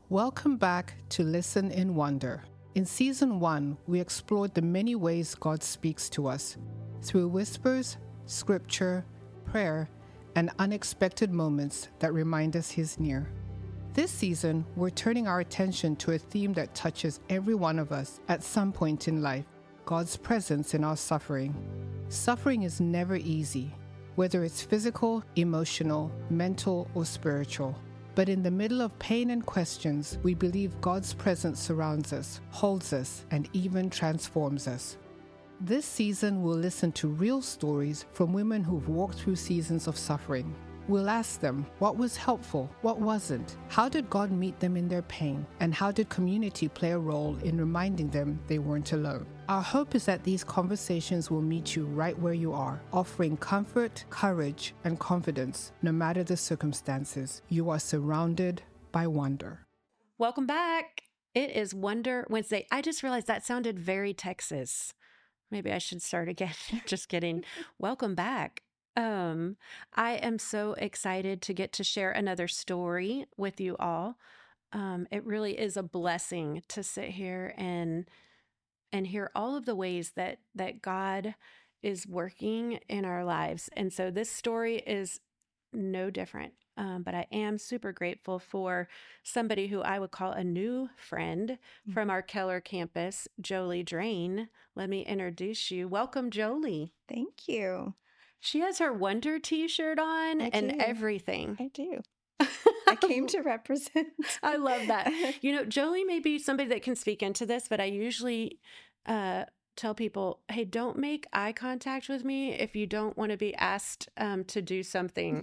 Welcome back to Listen in Wonder. In Season 1, we explored the many ways God speaks to us through whispers, scripture, prayer, and unexpected moments that remind us He's near. This season, we're turning our attention to a theme that touches every one of us at some point in life: God's presence in our suffering. Suffering is never easy, whether it's physical, emotional, mental, or spiritual. But in the middle of pain and questions, we believe God's presence surrounds us, holds us, and even transforms us. This season, we'll listen to real stories from women who've walked through seasons of suffering. We'll ask them what was helpful, what wasn't, how did God meet them in their pain, and how did community play a role in reminding them they weren't alone. Our hope is that these conversations will meet you right where you are, offering comfort, courage, and confidence. No matter the circumstances, you are surrounded by wonder. Welcome back. It is Wonder Wednesday. I just realized that sounded very Texas. Maybe I should start again. Just kidding. Welcome back. I am so excited to get to share another story with you all. It really is a blessing to sit here and hear all of the ways that God is working in our lives. And so this story is no different. But I am super grateful for somebody who I would call a new friend from our Keller campus, Jolie Drain. Let me introduce you. Welcome, Jolie. Thank you. She has her Wonder t-shirt on and everything. I do. I came to represent. I love that. You know, Jolie may be somebody that can speak into this, but I usually tell people, hey, don't make eye contact with me if you don't want to be asked to do something.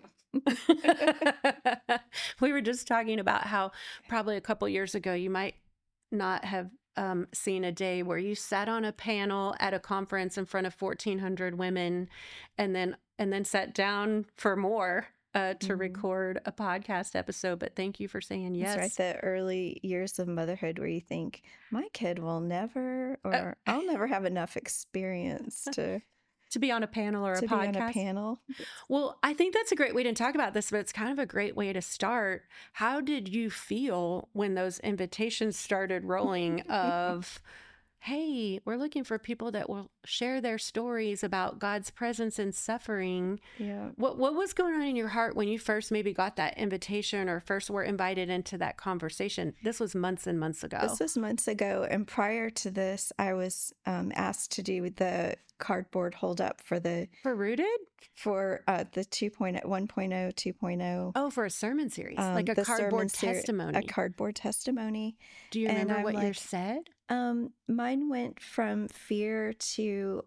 We were just talking about how probably a couple years ago you might not have seen a day where you sat on a panel at a conference in front of 1,400 women and then sat down for more to record a podcast episode. But thank you for saying yes. That's right. The early years of motherhood where you think, my kid will never, or I'll never have enough experience to be on a panel or a podcast. Be on a panel. Well, I think that's a great way to talk about this, but it's kind of a great way to start. How did you feel when those invitations started rolling of, hey, we're looking for people that will share their stories about God's presence in suffering? Yeah. What was going on in your heart when you first maybe got that invitation or first were invited into that conversation? This was months and months ago. This was months ago. And prior to this, I was asked to do the cardboard hold up for Rooted? For the 2.0, 1.0, 2.0. Oh, for a sermon series, like a cardboard testimony. A cardboard testimony. Do you remember what you said? Mine went from fear to,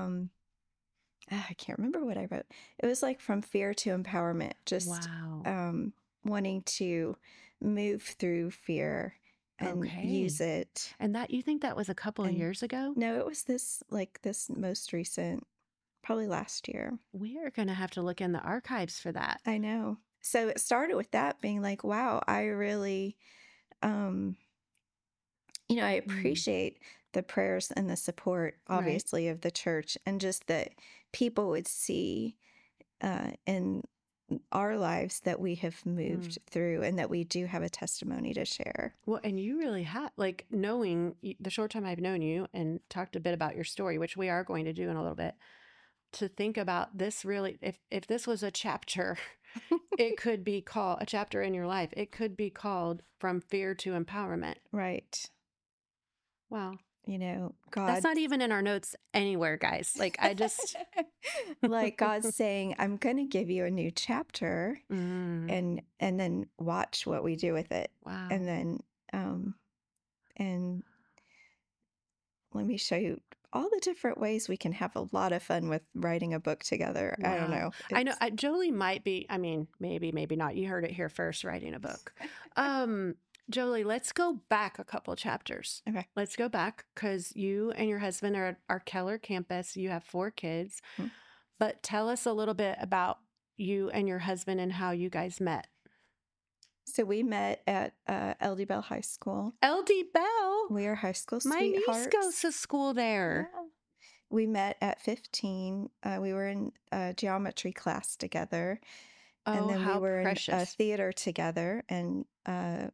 I can't remember what I wrote. It was like from fear to empowerment, just wanting to move through fear and use it. And that, you think that was a couple of years ago? No, it was this most recent, probably last year. We are going to have to look in the archives for that. I know. So it started with that being like, wow, I really, I appreciate the prayers and the support, obviously, of the church, and just that people would see in our lives that we have moved through and that we do have a testimony to share. Well, and you really have, like, knowing the short time I've known you and talked a bit about your story, which we are going to do in a little bit, to think about this really, if this was a chapter, it could be called a chapter in your life. It could be called From Fear to Empowerment. Right. Wow. God. That's not even in our notes anywhere, guys. Like, I just. Like God's saying, I'm going to give you a new chapter and then watch what we do with it. Wow. And then, and let me show you all the different ways we can have a lot of fun with writing a book together. Wow. I don't know. I know Jolie might be, maybe not. You heard it here first, writing a book. Jolie, let's go back a couple chapters. Okay. Let's go back because you and your husband are at our Keller campus. You have 4 kids. Mm-hmm. But tell us a little bit about you and your husband and how you guys met. So we met at LD Bell High School. LD Bell? We are high school sweethearts. My niece goes to school there. Yeah. We met at 15. We were in a geometry class together. Oh, and then how we were precious. in theater together. And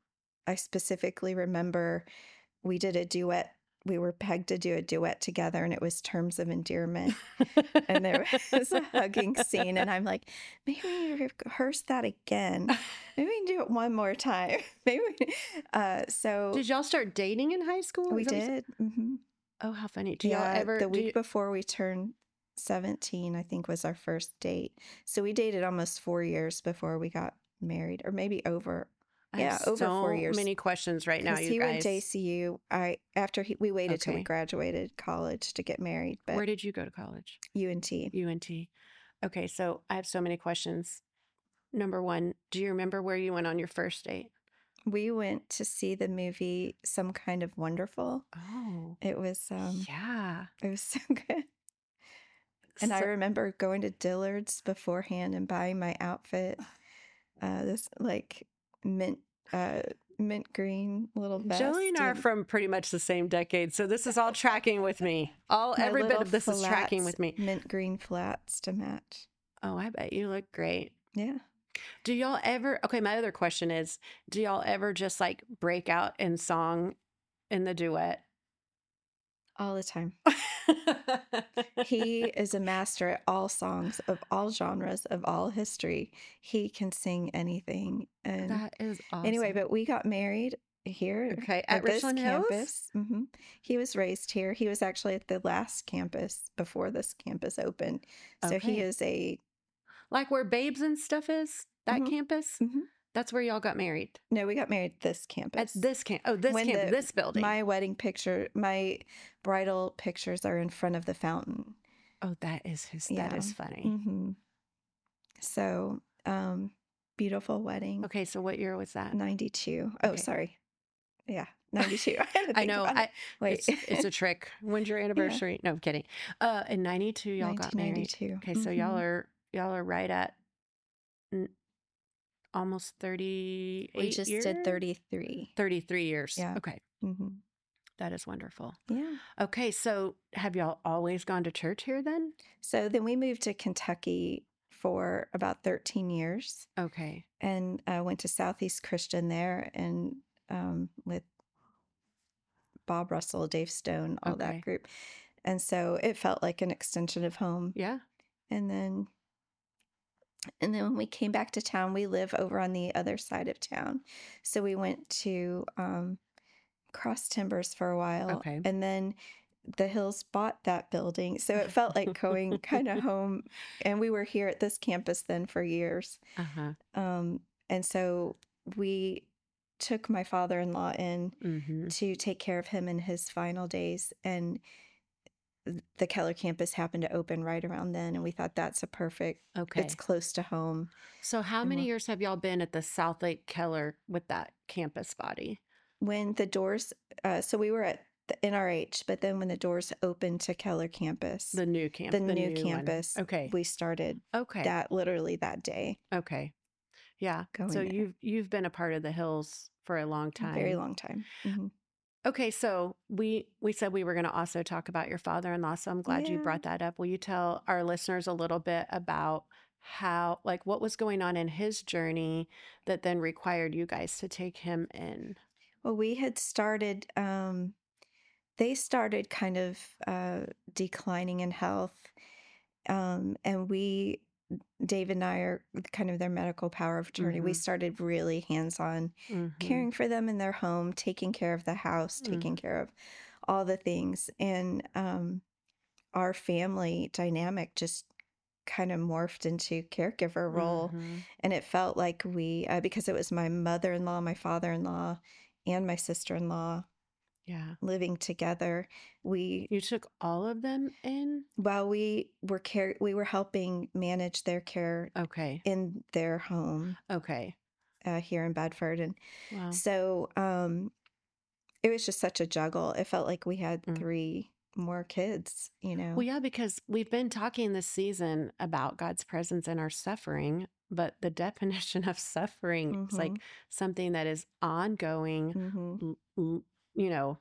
I specifically remember we did a duet. We were pegged to do a duet together, and it was Terms of Endearment. And there was a hugging scene, and I'm like, maybe we need to rehearse that again. Maybe we can do it one more time. Maybe. So Did y'all start dating in high school? we did. Mm-hmm. Oh, how funny! Do y'all ever? The week before we turned 17, I think, was our first date. So we dated almost 4 years before we got married, or maybe over. Yeah, over 4 years. Many questions right now, you he guys. went to ACU. We waited till we graduated college to get married. But where did you go to college? UNT. UNT. Okay, so I have so many questions. Number one, do you remember where you went on your first date? We went to see the movie Some Kind of Wonderful. Oh, it was yeah, it was so good. And I remember going to Dillard's beforehand and buying my outfit. This like mint green little vest. Joey and I are from pretty much the same decade, so this is all tracking with me. Every bit of this is tracking with me. Mint green flats to match. Oh, I bet you look great. Yeah. Do y'all ever, okay, my other question is, do y'all ever just like break out in song in the duet? All the time. He is a master at all songs of all genres of all history. He can sing anything. And that is awesome. Anyway, but we got married here. Okay, at Richland Hills? Campus. Mm-hmm. He was raised here. He was actually at the last campus before this campus opened. So he is like where Babes and stuff is, that campus? Mm-hmm. That's where y'all got married? No, we got married at this campus. At this campus. Oh, this campus, this building. My wedding picture, my bridal pictures are in front of the fountain. Oh, that is funny. Mm-hmm. So, beautiful wedding. Okay, so what year was that? 92. Oh, sorry. Yeah, 92. I know. Wait, it's a trick. When's your anniversary? Yeah. No, I'm kidding. In 92, y'all got married. Okay, so y'all are right at almost 38 We just did 33. 33 years. Yeah. Okay. Mm-hmm. That is wonderful. Yeah. Okay, so have y'all always gone to church here then? So then we moved to Kentucky for about 13 years. Okay. And I went to Southeast Christian there and with Bob Russell, Dave Stone, all that group. And so it felt like an extension of home. Yeah. And then when we came back to town, we live over on the other side of town. So we went to Cross Timbers for a while. Okay. And then the Hills bought that building. So it felt like going kind of home. And we were here at this campus then for years. Uh-huh. And so we took my father-in-law in to take care of him in his final days. And the Keller campus happened to open right around then, and we thought that's a perfect, it's close to home. So how many years have y'all been at the South Lake Keller with that campus body? When the doors, so we were at the NRH, but then when the doors opened to Keller campus, the new campus, one. We started that literally that day. Okay. Yeah. So you've been a part of the Hills for a long time. A very long time. Mm-hmm. Okay, so we said we were going to also talk about your father-in-law, so I'm glad you brought that up. Will you tell our listeners a little bit about how, like, what was going on in his journey that then required you guys to take him in? Well, we had started, they started kind of declining in health, and Dave and I are kind of their medical power of attorney. We started really hands-on caring for them in their home, taking care of the house, taking care of all the things. And our family dynamic just kind of morphed into caregiver role. And it felt like we, because it was my mother-in-law, my father-in-law, and my sister-in-law living together. You took all of them in? Well, we were helping manage their care in their home. Okay. Here in Bedford. And so it was just such a juggle. It felt like we had 3 more kids, you know. Well, yeah, because we've been talking this season about God's presence in our suffering, but the definition of suffering is like something that is ongoing, you know,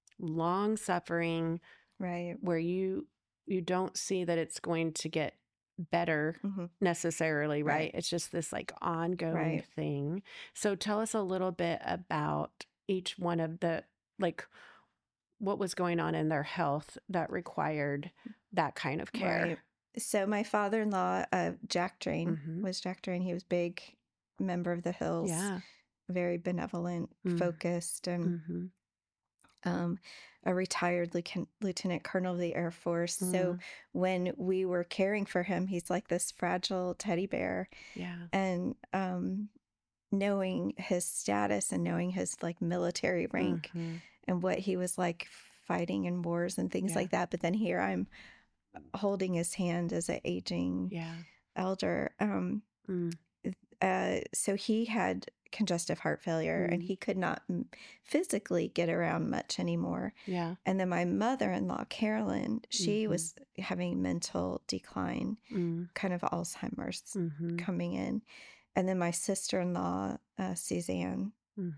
long suffering, right? Where you don't see that it's going to get better necessarily, right? Right. It's just this like ongoing Right. thing. So tell us a little bit about each one of the, like, what was going on in their health that required that kind of care. Right. So my father-in-law, Jack Drain, Mhm. was Jack Drain. He was big member of the Hills, Yeah. very benevolent, focused, and Mhm. a retired lieutenant colonel of the Air Force. So when we were caring for him, he's like this fragile teddy bear. Yeah. And knowing his status and knowing his like military rank and what he was like fighting in wars and things Yeah. like that. But then here I'm holding his hand as an aging Yeah. elder. So he had congestive heart failure and he could not physically get around much anymore. Yeah. And then my mother-in-law, Carolyn, she was having mental decline, kind of Alzheimer's coming in. And then my sister-in-law, Suzanne.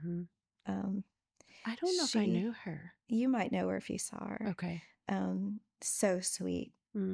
I don't know if I knew her. You might know her if you saw her. Okay. So sweet.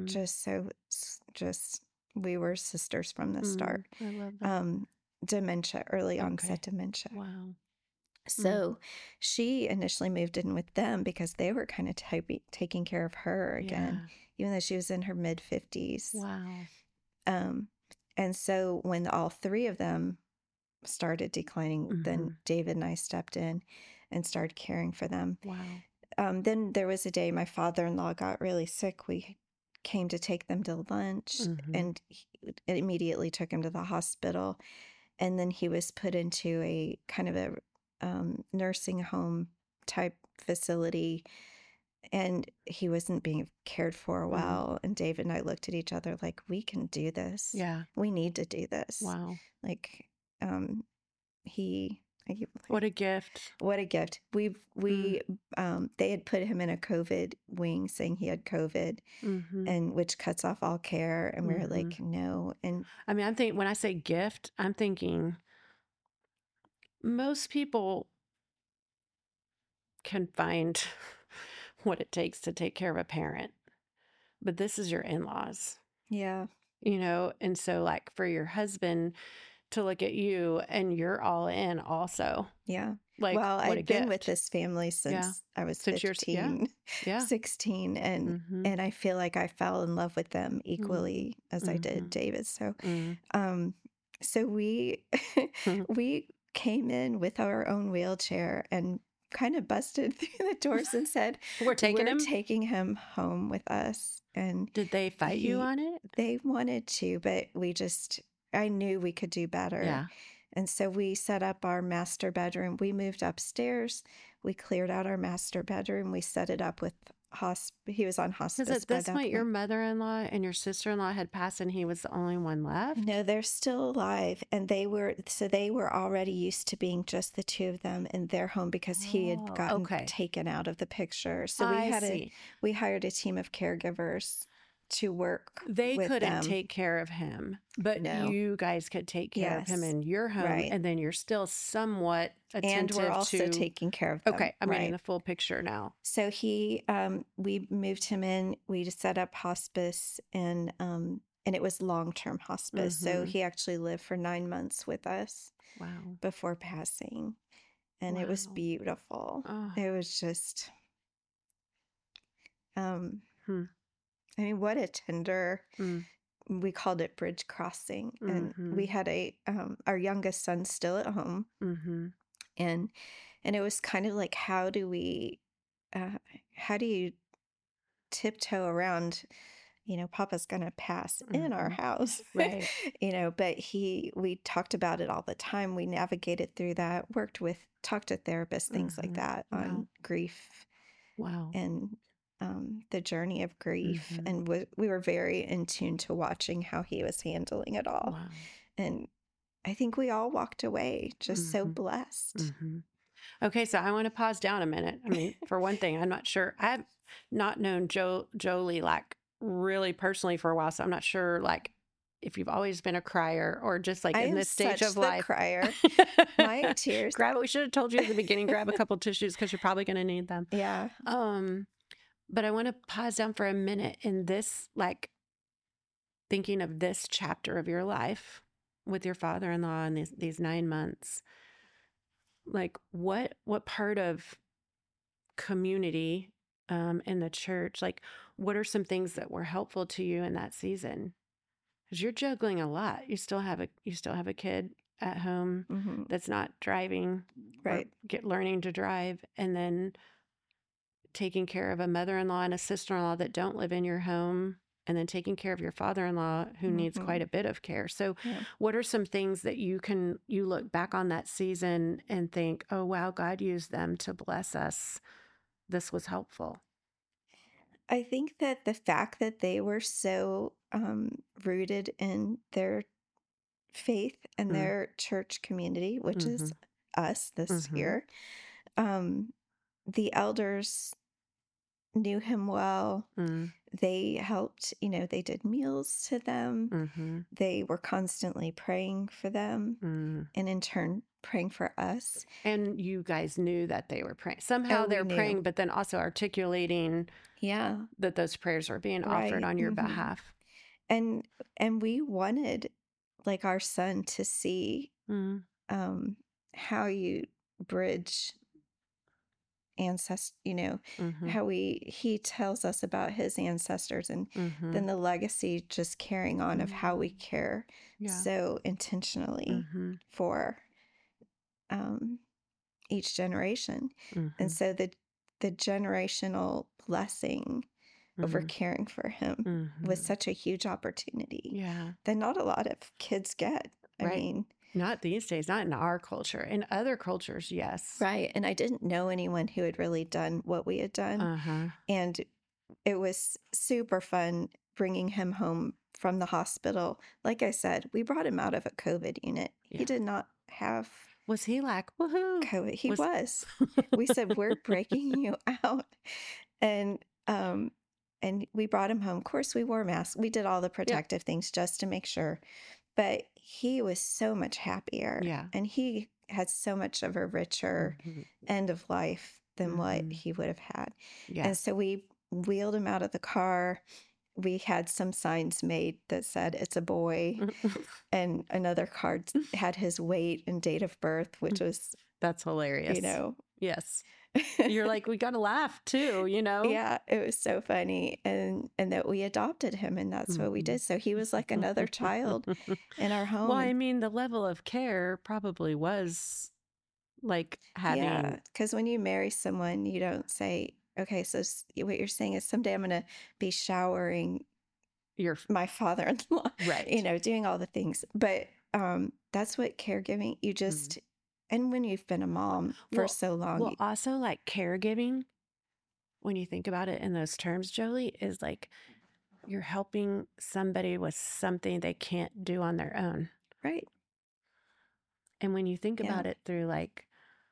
Just we were sisters from the start. I love that. Dementia, early onset dementia. Wow. So she initially moved in with them because they were kind of taking care of her again, even though she was in her mid-50s. Wow. And so when all three of them started declining, then David and I stepped in and started caring for them. Wow. Then there was a day my father-in-law got really sick. We came to take them to lunch and it immediately took him to the hospital. And then he was put into a kind of a nursing home type facility, and he wasn't being cared for a while. And David and I looked at each other like, we can do this. Yeah. We need to do this. Wow. Like, what a gift. What a gift. They had put him in a COVID wing saying he had COVID and which cuts off all care. And we were like, no. And I mean, I'm thinking, when I say gift, I'm thinking most people can find what it takes to take care of a parent, but this is your in-laws. Yeah. And so like for your husband to look at you and you're all in also. Yeah. Like, well, what I've been with this family since I was 15, 16. And I feel like I fell in love with them equally as I did David. So, so we, we came in with our own wheelchair and kind of busted through the doors and said, we're taking him home with us. And did they fight you on it? They wanted to, but I knew we could do better. Yeah. And so we set up our master bedroom. We moved upstairs. We cleared out our master bedroom. We set it up with he was on hospice. Because at this point, your mother-in-law and your sister-in-law had passed and he was the only one left? No, they're still alive. And they were already used to being just the two of them in their home because he had gotten taken out of the picture. So we hired a team of caregivers to work They with couldn't them. take care of him, but you guys could take care of him in your home, and then you're still somewhat attentive and we're also taking care of them. Okay, I'm getting the full picture now. So we moved him in. We just set up hospice, and it was long-term hospice. So he actually lived for 9 months with us. Wow. Before passing, and it was beautiful. Oh. It was just, I mean, what a tender, we called it bridge crossing. And we had our youngest son still at home. And it was kind of like, how do you tiptoe around, Papa's going to pass in our house, right? But we talked about it all the time. We navigated through that, talked to therapists, things like that on grief. Wow. And the journey of grief. And we were very in tune to watching how he was handling it all. Wow. And I think we all walked away just so blessed. Okay, so I want to pause down a minute. I mean, for one thing, I'm not sure. I've not known Jolie like really personally for a while, so I'm not sure like if you've always been a crier or just like in this stage of life. Crier. My tears. We should have told you at the beginning, grab a couple tissues because you're probably going to need them. Yeah. But I want to pause down for a minute in this, like thinking of this chapter of your life with your father-in-law and these 9 months, like what part of community in the church, like what are some things that were helpful to you in that season? Because you're juggling a lot. You still have a kid at home that's not driving, right? Learning to drive, and then taking care of a mother-in-law and a sister-in-law that don't live in your home, and then taking care of your father-in-law who needs quite a bit of care. So what are some things that you look back on that season and think, oh, wow, God used them to bless us. This was helpful. I think that the fact that they were so rooted in their faith and their church community, which is us this year, the elders knew him well. They helped, they did meals to them. They were constantly praying for them and in turn praying for us. And you guys knew that they were praying. Somehow they're praying, but then also articulating that those prayers were being offered on your behalf. And we wanted like our son to see how you bridge how he tells us about his ancestors and then the legacy just carrying on of how we care so intentionally for each generation. And so the generational blessing over caring for him was such a huge opportunity that not a lot of kids get. I mean, not these days, not in our culture. In other cultures, yes. Right. And I didn't know anyone who had really done what we had done. And it was super fun bringing him home from the hospital. Like I said, we brought him out of a COVID unit. He did not have... Was he like, woohoo? COVID. He was. We said, we're breaking you out. And we brought him home. Of course, we wore masks. We did all the protective things just to make sure. But he was so much happier. Yeah. And he had so much of a richer end of life than what he would have had. Yeah. And so we wheeled him out of the car. We had some signs made that said, it's a boy. And another card had his weight and date of birth, which was... That's hilarious. Yes. You're like, we got to laugh too, Yeah, it was so funny. And that we adopted him, and that's what we did. So he was like another child in our home. Well, I mean, the level of care probably was like having... Yeah, because when you marry someone, you don't say, okay, so what you're saying is someday I'm going to be showering my father-in-law, right? Doing all the things. But that's what caregiving, you just... And when you've been a mom for so long. Well, also like caregiving, when you think about it in those terms, Jolie, is like you're helping somebody with something they can't do on their own. Right. And when you think about it through like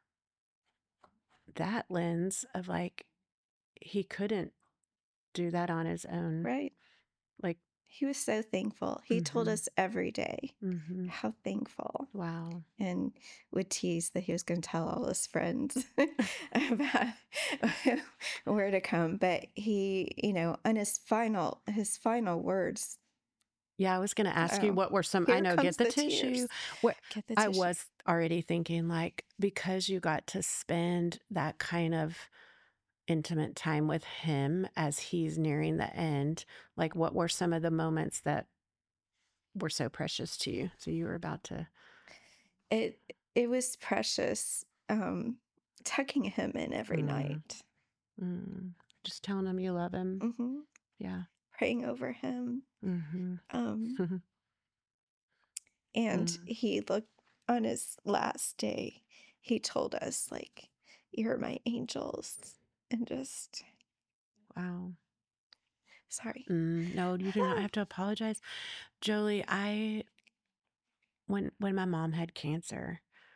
that lens of like, he couldn't do that on his own. Right. Like, he was so thankful. He told us every day how thankful. Wow. And would tease that he was going to tell all his friends about where to come. But he, on his final words. Yeah, I was going to ask you what were some, I know, get the tissue. I was already thinking like, because you got to spend that kind of intimate time with him as he's nearing the end, like what were some of the moments that were so precious to you? So you were about to... It was precious, tucking him in every night. Just telling him you love him. Yeah. Praying over him. And he looked on his last day, he told us like, you're my angels. And just... Wow. Sorry. No, you do not have to apologize. Jolie, when my mom had cancer,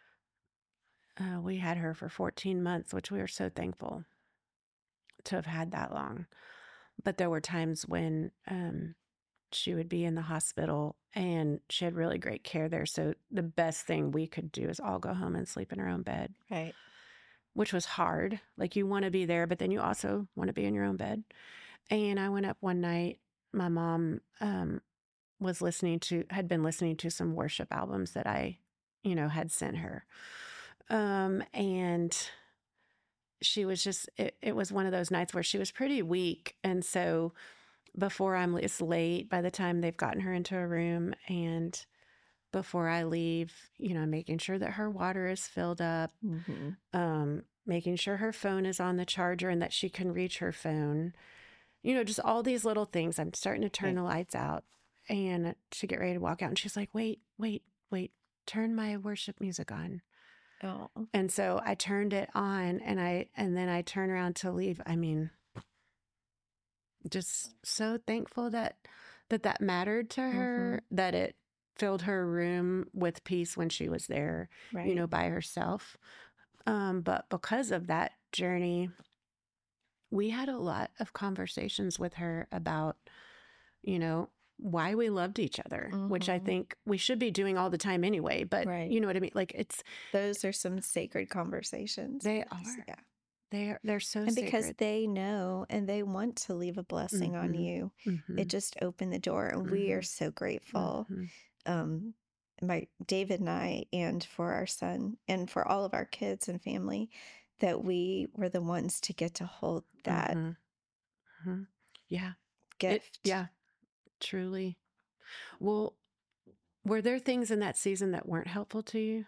we had her for 14 months, which we were so thankful to have had that long. But there were times when she would be in the hospital and she had really great care there. So the best thing we could do is all go home and sleep in our own bed. Right. Which was hard. Like you want to be there, but then you also want to be in your own bed. And I went up one night, my mom had been listening to some worship albums that I, had sent her. And she was just, it was one of those nights where she was pretty weak. And so it's late by the time they've gotten her into a room, and before I leave, making sure that her water is filled up, making sure her phone is on the charger and that she can reach her phone, just all these little things. I'm starting to turn the lights out and to get ready to walk out. And she's like, wait, turn my worship music on. Oh. And so I turned it on, and then I turn around to leave. I mean, just so thankful that mattered to her, that it filled her room with peace when she was there, by herself. But because of that journey, we had a lot of conversations with her about, why we loved each other, which I think we should be doing all the time anyway. But you know what I mean? Like, those are some sacred conversations. They are. Yeah. They're so and sacred. Because they know and they want to leave a blessing on you. It just opened the door, and we are so grateful. David and I, and for our son and for all of our kids and family, that we were the ones to get to hold that gift. Truly. Well, were there things in that season that weren't helpful to you?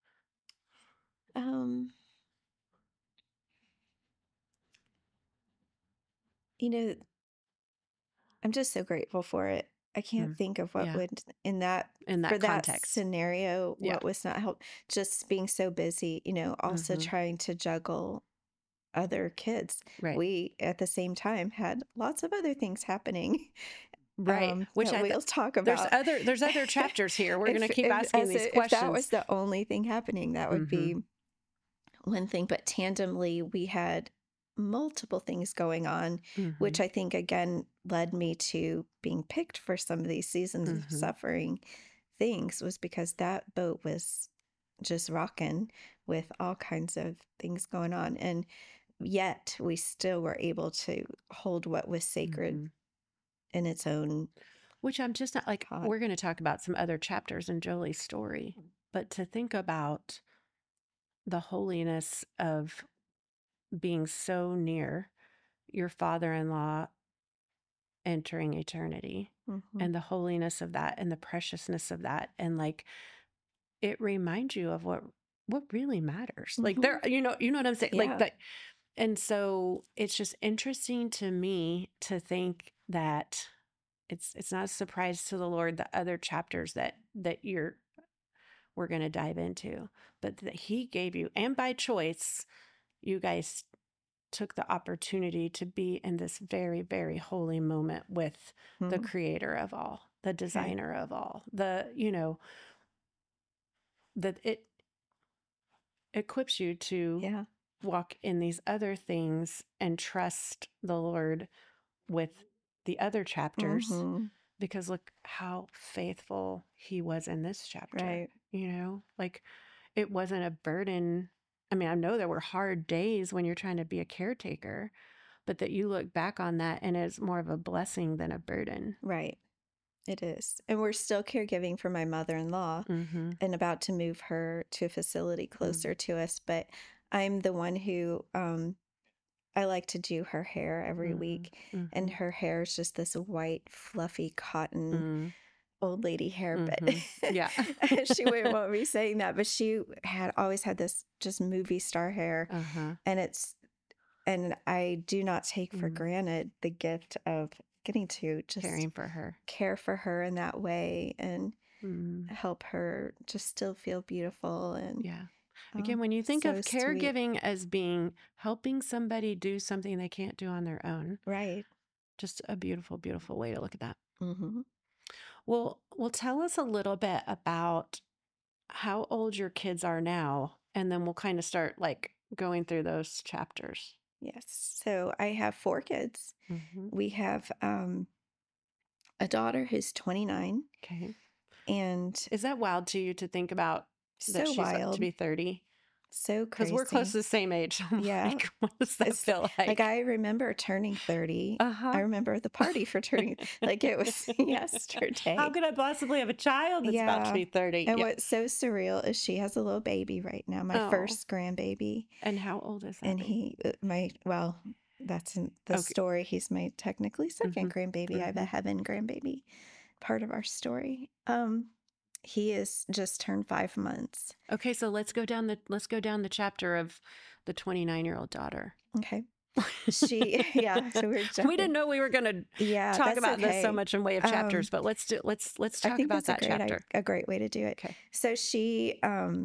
I'm just so grateful for it. I can't think of what would in that for context. That Scenario, what was not help. Just being so busy, also trying to juggle other kids. Right. We at the same time had lots of other things happening. Right. Which we'll talk about. There's other chapters here. We're going to keep asking these questions. If that was the only thing happening, that would be one thing. But tandemly, we had multiple things going on, which I think, again, led me to being picked for some of these seasons of suffering things, was because that boat was just rocking with all kinds of things going on. And yet we still were able to hold what was sacred in its own. Which I'm just not like, we're going to talk about some other chapters in Jolie's story, but to think about the holiness of being so near your father-in-law entering eternity, and the holiness of that and the preciousness of that, and like it reminds you of what really matters. Like there, you know what I'm saying? Like that. And so it's just interesting to me to think that it's not a surprise to the Lord that other chapters that we're going to dive into, but that he gave you, and by choice, you guys took the opportunity to be in this very, very holy moment with the creator of all, the designer of all, that it equips you to walk in these other things and trust the Lord with the other chapters, because look how faithful he was in this chapter. Right. Like it wasn't a burden. I mean, I know there were hard days when you're trying to be a caretaker, but that you look back on that and it's more of a blessing than a burden. Right. It is. And we're still caregiving for my mother-in-law and about to move her to a facility closer to us. But I'm the one who, I like to do her hair every week. And her hair is just this white, fluffy cotton old lady hair. But she wouldn't want me saying that. But she had always had this just movie star hair. And I do not take for granted the gift of getting to just care for her in that way and help her just still feel beautiful. And again, when you think of caregiving as being helping somebody do something they can't do on their own, right? Just a beautiful, beautiful way to look at that. Well, tell us a little bit about how old your kids are now, and then we'll kind of start like going through those chapters. Yes. So I have 4 kids. We have a daughter who's 29. Okay. And is that wild to you to think about that she's wild to be 30? So Because we're close to crazy. the same age. I'm Yeah. like, what does that It's feel like like? I remember turning 30. I Uh-huh. remember the party for turning, like it was How yesterday. could I possibly have a child that's about to Yeah. be 30? And Yeah. what's so surreal is she has a little baby right now, my Oh, first grandbaby. and how old is that And baby? well, that's in the Okay. story. He's my technically second Mm-hmm. grandbaby. I have a Mm-hmm. heaven grandbaby, part of our story. He is just turned 5 months. Okay, so let's go down the chapter of the 29-year-old daughter. Okay. Yeah, so we're We jumping. didn't know we were going to talk that's about this so okay. much in way of chapters, but let's I talk think about that's that chapter. a great way to do it. Okay. So she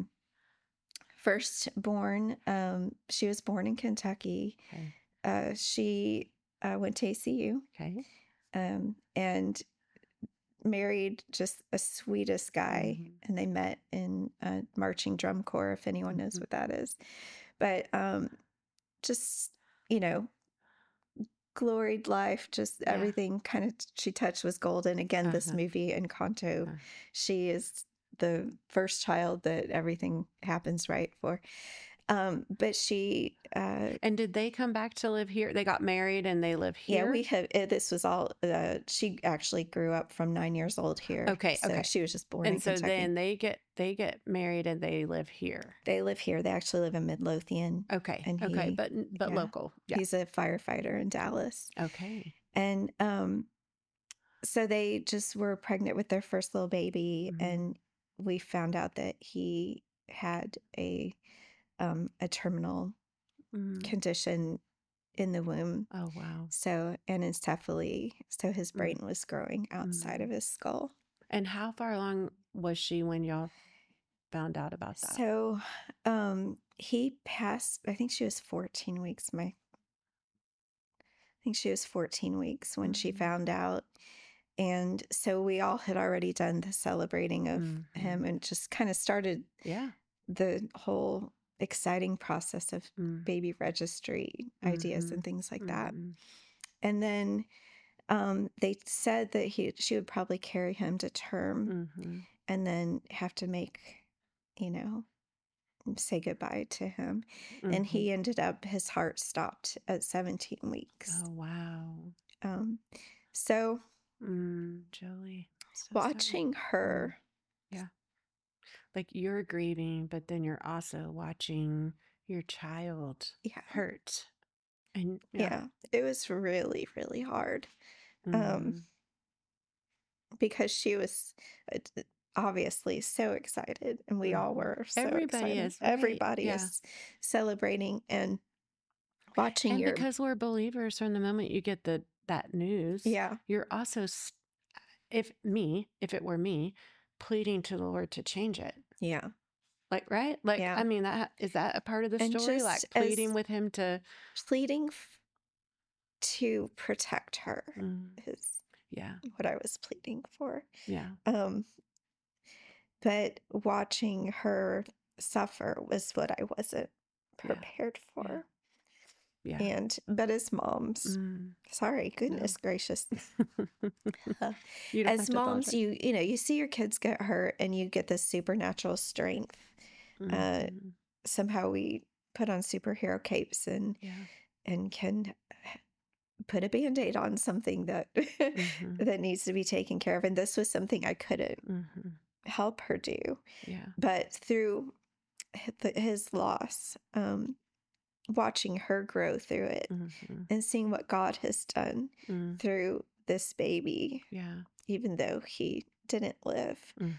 first born, she was born in Kentucky. Okay. She went to ACU Okay. and married just a sweetest guy. Mhm. And they met in marching drum corps, if anyone knows Mhm. what that is. But just, you know, gloried life, just Yeah. everything kind of she touched was golden. Again, this Uh-huh. movie, Encanto, Uh-huh. she is the first child that everything happens right for. But she And did they come back to live here? They got married and they live yeah, here? we have this was all she actually grew up from 9 years old here. Okay, So okay. she was just born in And so Kentucky. then they get married and they live here. They live here. They actually live in Midlothian. Okay. And Okay, he- but yeah, local. Yeah. He's a firefighter in Dallas. Okay. And so they just were pregnant with their first little baby, Mhm. and we found out that he had a terminal Mhm. condition in the womb. Oh, wow. So anencephaly. So his brain was growing outside of his skull. And how far along was she when y'all found out about that? So he passed, I think she was 14 weeks. I think she was 14 weeks when she found out. And so we all had already done the celebrating of him and just kind of started the whole exciting process of baby registry ideas and things like that. And then they said that she would probably carry him to term and then have to make, say goodbye to him. And he ended up, his heart stopped at 17 weeks. Oh, wow. So Jolie. So watching her. Yeah. Like you're grieving, but then you're also watching your child hurt. And yeah, it was really, really hard. Because she was obviously so excited, and we all were so Everybody excited. is, right? Everybody is celebrating and watching and because we're believers, from the moment you get that news, you're also, if it were me, pleading to the Lord to change it. Yeah. Like, right? Like, I mean, is that a part of the story? Like pleading with him to... Pleading to protect her is what I was pleading for. Yeah. But watching her suffer was what I wasn't prepared for. Yeah. But as moms, sorry, goodness gracious. As moms, you see your kids get hurt and you get this supernatural strength. Somehow we put on superhero capes and can put a Band-Aid on something that that needs to be taken care of. And this was something I couldn't help her do. Yeah. But through his loss, watching her grow through it and seeing what God has done through this baby, even though he didn't live,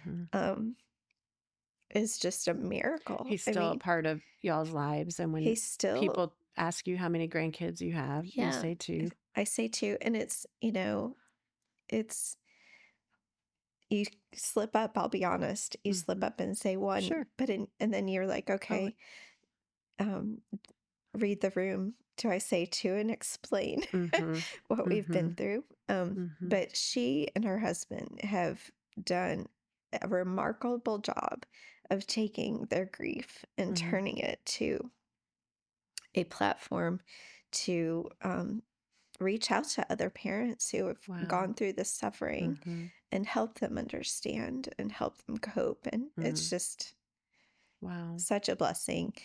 is just a miracle. He's still a part of y'all's lives. And when people ask you how many grandkids you have, you say 2. I say 2. And it's, it's, you slip up, I'll be honest. You slip up and say 1. Sure. And then you're like, okay, read the room. Do I say 2 and explain what we've been through? But she and her husband have done a remarkable job of taking their grief and turning it to a platform to reach out to other parents who have gone through this suffering and help them understand and help them cope. And it's just such a blessing.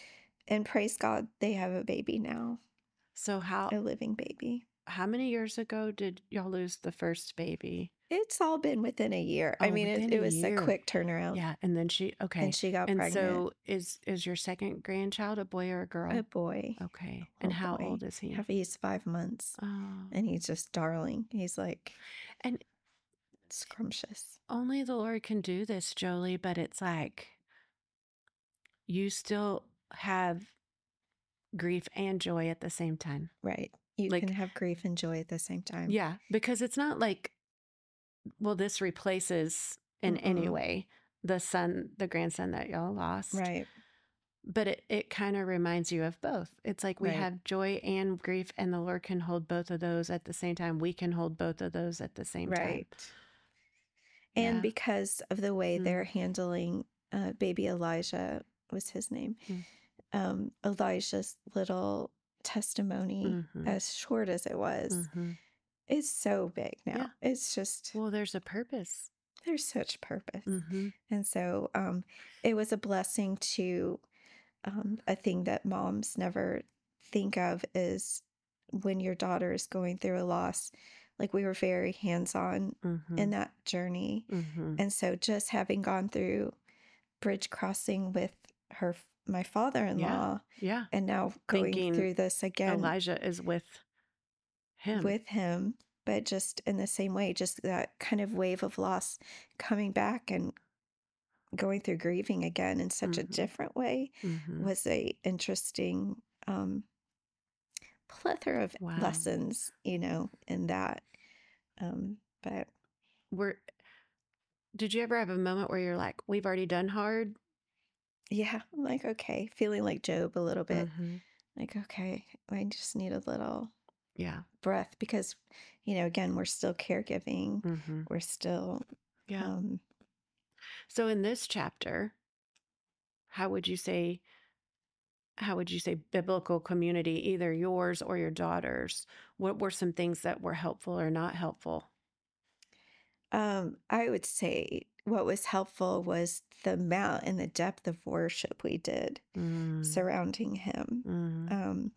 And praise God, they have a baby now, So a living baby. how many years ago did y'all lose the first baby? It's all been within a year. I Oh, mean, within it a was a year. quick turnaround. Yeah, and then she And okay. she got And pregnant. so is your second grandchild a boy or a A girl? boy. Okay. And how boy. old is he? He's 5 months. Oh. And he's just darling. He's like And scrumptious. only the Lord can do this, Jolie, but it's like you still have grief and joy at the same time. Right. You Like- can have grief and joy at the same time. Yeah, because it's not like, well, this replaces in any Mm-mm. way the grandson that y'all lost. Right. But it kind of reminds you of both. It's like we Right. have joy and grief, and the Lord can hold both of those at the same time. We can hold both of those at the same time. Right. And Yeah. because of the way Mm. they're handling baby Elijah was his name, Elijah's little testimony, Mhm. as short as it was, Mhm. is so big now. Yeah. It's just, Well, there's a purpose. there's such purpose. Mm-hmm. And so it was a blessing to, a thing that moms never think of is when your daughter is going through a loss. Like, we were very hands-on Mm-hmm. in that journey. Mm-hmm. And so just having gone through bridge crossing with my father-in-law, Yeah. and now going Thinking through this again Elijah is with him. with him, but just in the same way, just that kind of wave of loss coming back and going through grieving again in such a Mhm. different way Mhm. was a interesting plethora of Wow. lessons, in that. But Did you ever have a moment where you're like, we've already done hard? yeah, I'm like, okay, feeling like Job a little bit. Mhm. Like, okay, I just need a little Yeah. breath because, again, we're still caregiving. Mhm. We're still, Yeah. So in this chapter, how would you say biblical community, either yours or your daughter's? What were some things that were helpful or not helpful? I would say what was helpful was the amount and the depth of worship we did surrounding him. Mhm.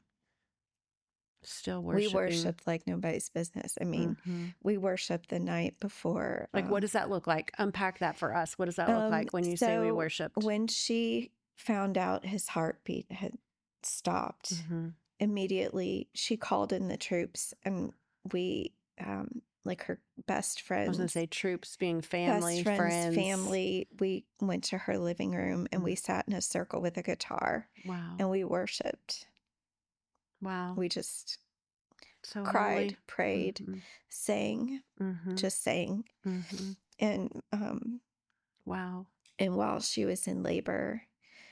Still We worshiping. worshiped like nobody's business. I mean, Mhm. we worshiped the night before. Like, what does that look like? Unpack that for us. What does that look like when you say we so worshiped? When she found out his heartbeat had stopped, Mhm. immediately she called in the troops, and we, like her best I was going friends, to say troops being family, friends. family, we went to her living room and we sat in a circle with a guitar Wow. and we worshiped. Wow. We just So cried, holy. prayed, Mhm. sang, Mhm. just sang. Mhm. And Wow. and while she was in labor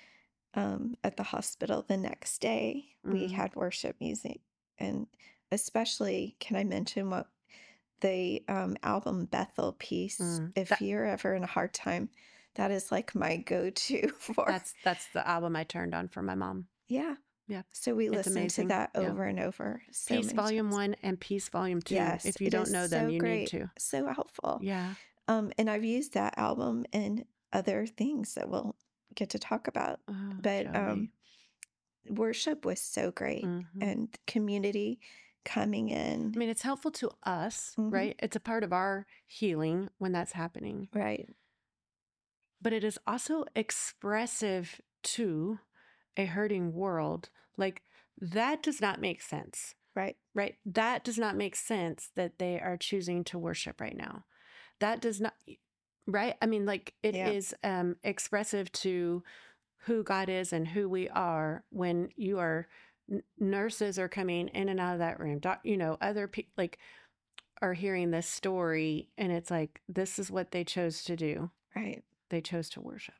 at the hospital the next day, we had worship music. And especially, can I mention what the album Bethel piece? If you're ever in a hard time, that is like my go-to for. That's the album I turned on for my mom. Yeah. Yeah. So we It's listened to amazing. that Yeah. over and over. So Peace many Volume times. 1 and Peace Volume 2. Yes, If you it don't is know them, so you great, need to. so helpful. Yeah. And I've used that album in other things that we'll get to talk about. Oh, But Joey. worship was so great, and community coming in. I mean, it's helpful to us, Mhm. right? It's a part of our healing when that's happening. Right. But it is also expressive to a hurting world. Like, that does not make sense. Right. Right? That does not make sense that they are choosing to worship right now. That does not, right? I mean, like, it Yeah. is expressive to who God is and who we are when you are, nurses are coming in and out of that room. Other people like are hearing this story, and it's like, this is what they chose to do. Right. They chose to worship.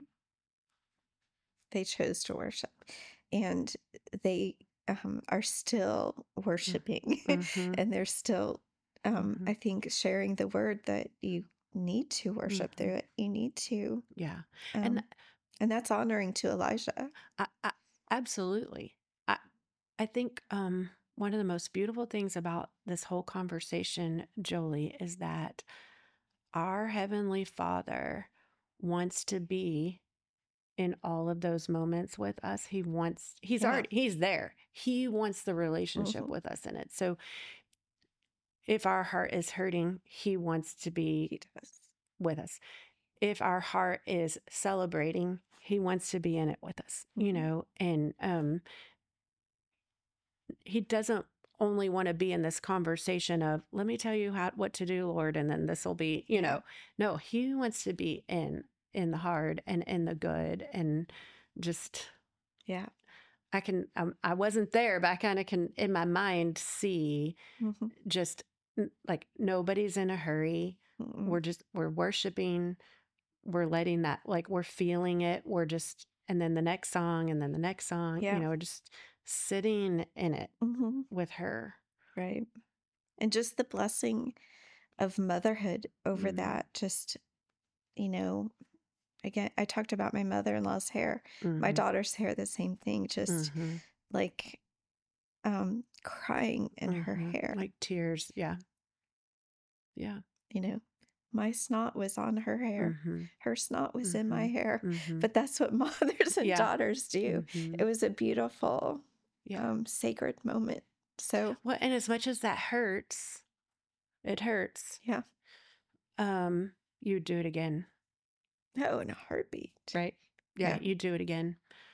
They chose to worship, and they are still worshiping, Mhm. and they're still, I think, sharing the word that you need to worship through it. You need to, Yeah. and that's honoring to Elijah. Absolutely. I think one of the most beautiful things about this whole conversation, Jolie, is that our Heavenly Father wants to be in all of those moments with us. He's Yeah. he's there. He wants the relationship Mhm. with us in it. So if our heart is hurting, he wants to be He does. with us. If our heart is celebrating, he wants to be in it with us, Mhm. and he doesn't only want to be in this conversation of, let me tell you what to do, Lord, and then this will be, Yeah. no, he wants to be in the hard and in the good, and just, Yeah. I wasn't there, but I kind of can in my mind see Mhm. just like nobody's in a hurry. Mm-mm. We're worshiping, we're letting that, like, we're feeling it. We're just, and then the next song, and then the next song, Yeah. we're just sitting in it Mhm. with her. Right. And just the blessing of motherhood over Mm. that. Just, again, I talked about my mother-in-law's hair, my Mhm. daughter's hair, the same thing, just Mhm. like crying in her hair. Like tears. Yeah. Yeah. My snot was on her hair. Mhm. Her snot was in my Mhm. hair. Mhm. But that's what mothers and Yeah. daughters do. It Mhm. was a beautiful, Yeah. sacred moment. So, Well, and as much as that hurts, it hurts. yeah. You do it again, Oh, in a heartbeat. right? Yeah, Yeah. you do it again,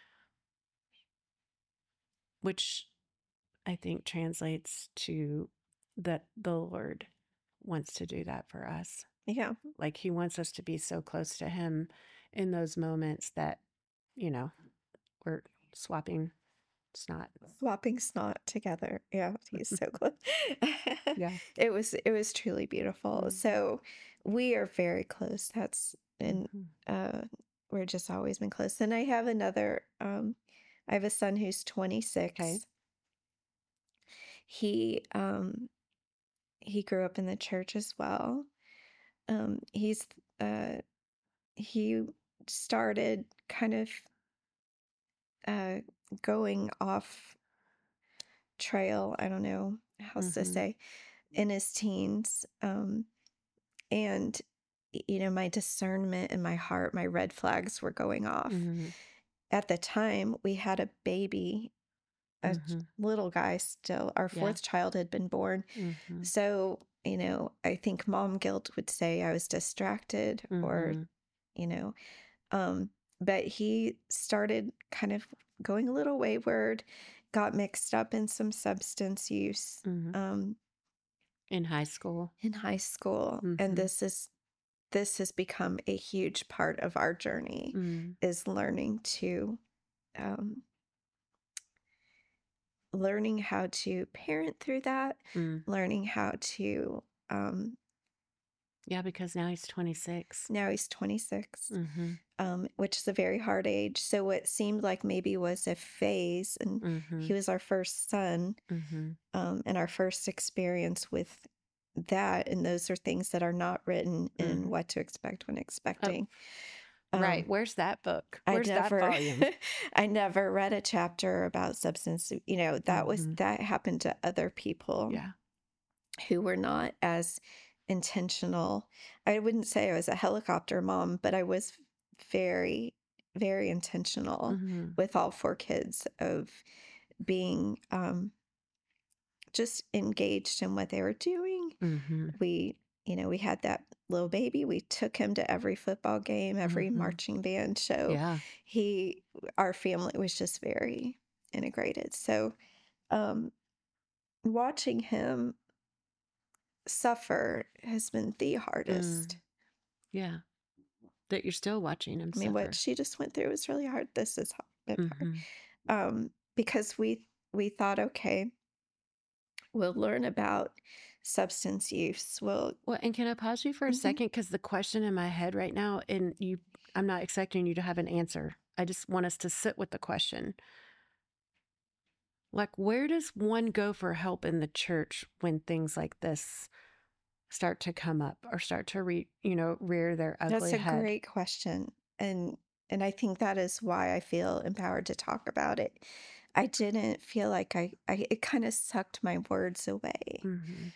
which I think translates to that the Lord wants to do that for us. Yeah. Like, he wants us to be so close to him in those moments that, we're swapping snot. Swapping snot together. Yeah, he's so close. Yeah. It was truly beautiful. Mhm. So we are very close. And Mhm. we're just always been close. And I have I have a son who's 26. Okay. He grew up in the church as well. He's he started kind of uh going off trail, I don't know how to Mhm. say, in his teens. And my discernment in my heart, my red flags were going off. Mhm. At the time, we had a baby, a Mhm. little guy still. Our Yeah. fourth child had been born. Mhm. So, I think mom guilt would say I was distracted or, Mhm. you know, but he started kind of going a little wayward, got mixed up in some substance use Mhm. In high school. in high school. And Mhm. this has become a huge part of our journey, Mm. is um, learning how to parent through that, Mm. learning how to Yeah, because now he's 26. now he's 26, Mhm. which is a very hard age. So what seemed like maybe was a phase, and he Mhm. was our first son, Mhm. and our first experience with that. And those are things that are not written in Mhm. What to Expect When Oh, Expecting. right. Where's that book? I Where's that never, volume? I never read a chapter about substance. Mhm. That happened to other people Yeah. who were not as intentional. I wouldn't say I was a helicopter mom, but I was very, very intentional Mhm. with all four kids of being just engaged in what they were doing. Mhm. We had that little baby. We took him to every football game, every Mhm. marching band show. Yeah. Our family was just very integrated. So, watching him suffer has been the hardest. Mm. Yeah. That you're still watching him I mean, what suffer. she just went through was really hard. This has been hard. Mhm. Because we thought, okay, we'll learn about substance use. Well, and can I pause you for a Mhm. second? Because the question in my head right now, I'm not expecting you to have an answer. I just want us to sit with the question. Like, where does one go for help in the church when things like this start to come up or start to rear their That's ugly a head? great question. And I think that is why I feel empowered to talk about it. I didn't feel like it kind of sucked my words away.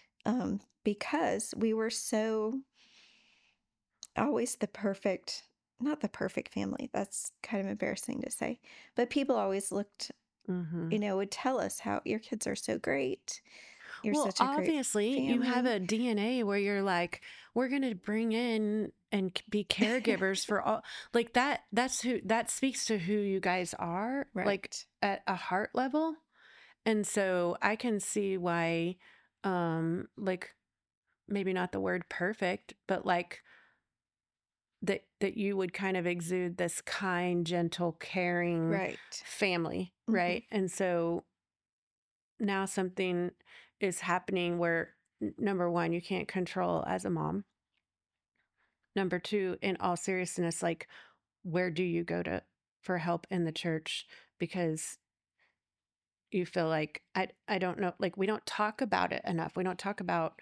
Because we were so always the perfect not the perfect family. That's kind of embarrassing to say, but people always looked, would tell us how your kids are so great. You're Well, such a great obviously, you have family. a DNA where you're like, we're going to bring in and be caregivers for all, like that speaks to who you guys are, like Right. at a heart level. And so I can see why, like maybe not the word perfect, but like that you would kind of exude this kind, gentle, caring Right. family, hmm right? And so now something is happening where number one, you can't control as a mom. Number two, in all seriousness, like where do you go to for help in the church? Because you feel like I don't know, like we don't talk about it enough. We don't talk about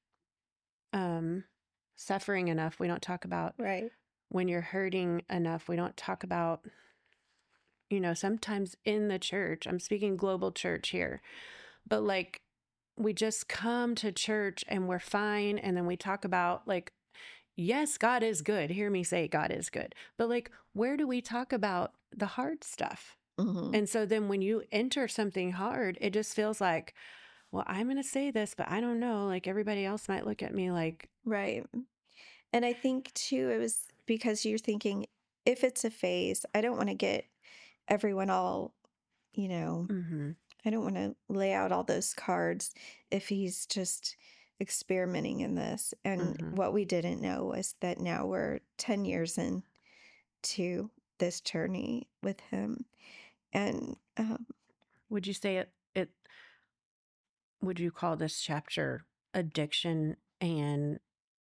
suffering enough. We don't talk about Right. when you're hurting enough. We don't talk about, sometimes in the church, I'm speaking global church here, but like we just come to church and we're fine. And then we talk about like, yes, God is good. Hear me say God is good. But like, where do we talk about the hard stuff? hmm And so then when you enter something hard, it just feels like, well, I'm going to say this, but I don't know. Like everybody else might look at me like, Right. And I think too, it was because you're thinking, if it's a phase, I don't want to get everyone all, mm-hmm, I don't want to lay out all those cards if he's just experimenting in this. And mm-hmm. what we didn't know was that now we're 10 years into this journey with him. And Would you say would you call this chapter addiction and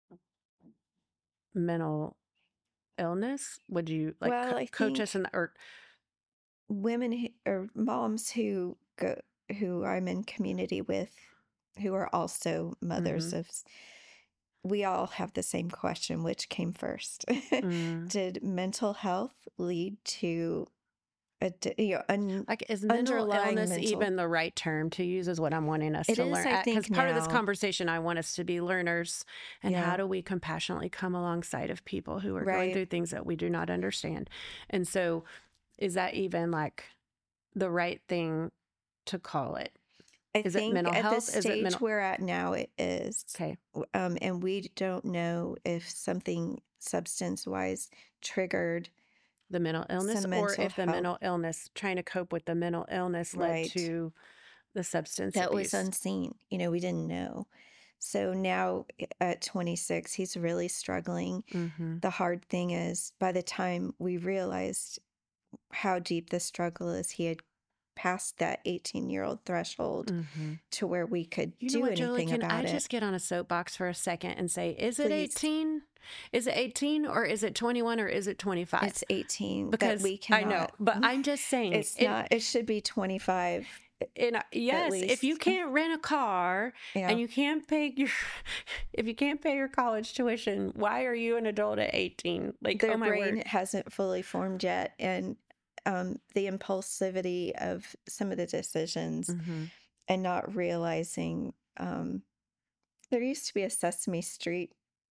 mental illness? Would you like well, I coach us think in that, or women or moms who I'm in community with, who are also mothers mm-hmm, of, we all have the same question: which came first? mm. Did mental health lead to Like, is mental underlying illness mental? even the right term to use is what I'm wanting us It to is, learn. I Because think part of this now. conversation, I want us to be learners. And how Yeah, do we compassionately come alongside of people who are going right. through things that we do not understand? And so is that even like the right thing to call it? I Is it think mental at the health? Is it stage mental? we're at now, it is. Okay. And we don't know if something substance wise triggered The mental illness, some or mental if the health. mental illness, trying to cope with the mental illness led Right. to the substance That was abuse. unseen. We didn't know. So now at 26, he's really struggling. Mm-hmm. The hard thing is, by the time we realized how deep the struggle is, he had passed that 18-year-old threshold Mm-hmm. to where we could You know do what, Jolie? anything Can I about it. just get on a soapbox for a second and say, is it Please. 18? Is it 18 or is it 21 or is it 25? It's 18 that Because we I know, cannot. but I'm just saying, It's not, it should be 25 at yes, if you least. can't rent a car Yeah. and you can't pay if you can't pay your college tuition, why are you an adult at 18? Like, Their oh my brain word. hasn't fully formed yet. And the impulsivity of some of the decisions Mm-hmm. and not realizing there used to be a Sesame Street.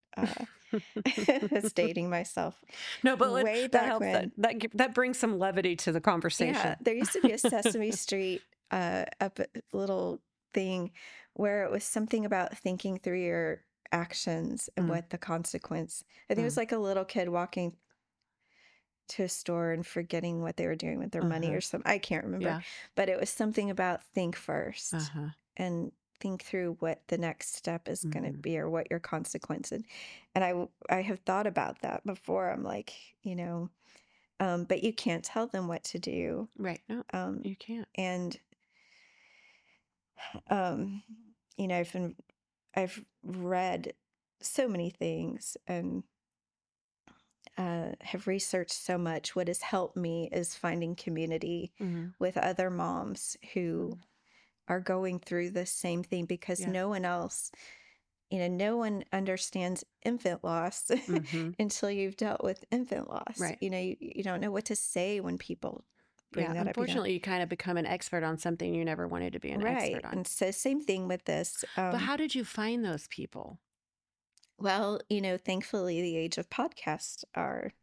It's dating myself. No, but Way that back helps. when. That brings some levity to the conversation. Yeah, there used to be a Sesame Street little thing where it was something about thinking through your actions and what the consequence. I think it was like a little kid walking to a store and forgetting what they were doing with their money or something. I can't remember. Yeah. But it was something about think first Uh-huh. and think through what the next step is going to be or what your consequences. And I have thought about that before. I'm like, but you can't tell them what to do. Right. No, you can't. And I've read so many things and have researched so much. What has helped me is finding community with other moms who are going through the same thing, because no one else, no one understands infant loss until you've dealt with infant loss. Right. You don't know what to say when people bring that up. Unfortunately, you kind of become an expert on something you never wanted to be an expert on. And so same thing with this. But how did you find those people? Well, thankfully the age of podcasts are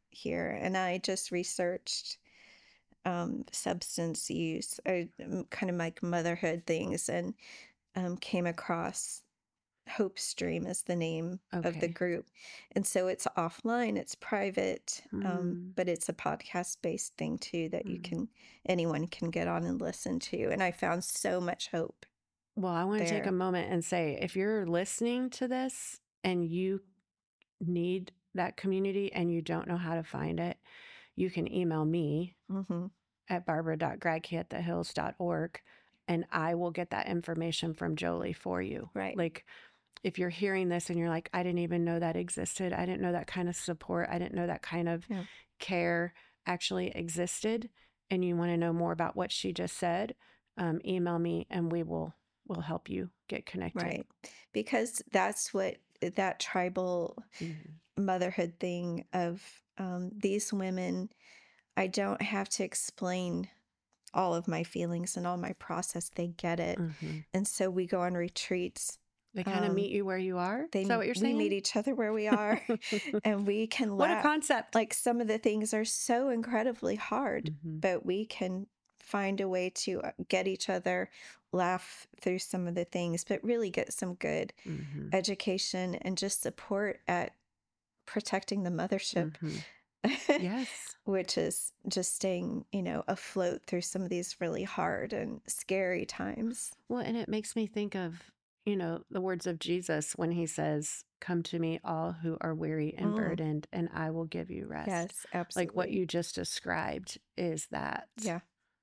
here. And I just researched substance use, kind of like motherhood things, and came across Hope Stream is the name of the group. And so it's offline, it's private, but it's a podcast-based thing too that anyone can get on and listen to. And I found so much hope. Well, I want to take a moment and say, if you're listening to this and you need that community and you don't know how to find it, you can email me at barbara.gradkey@thehills.org, and I will get that information from Jolie for you. Right. Like, if you're hearing this and you're like, I didn't even know that existed. I didn't know that kind of support. I didn't know that kind of care actually existed. And you want to know more about what she just said, email me and we'll help you get connected. Right. Because that's what that tribal motherhood thing of these women, I don't have to explain all of my feelings and all my process. They get it. And so we go on retreats. They kind of meet you where you are? Is that what you're saying? We meet each other where we are, and we can laugh. What a concept. Like, some of the things are so incredibly hard, but we can find a way to get each other, laugh through some of the things, but really get some good education and just support at protecting the mothership. Yes. Which is just staying, afloat through some of these really hard and scary times. Well, and it makes me think of, the words of Jesus when he says, come to me all who are weary and burdened, and I will give you rest. Yes, absolutely. Like what you just described is that. Yeah.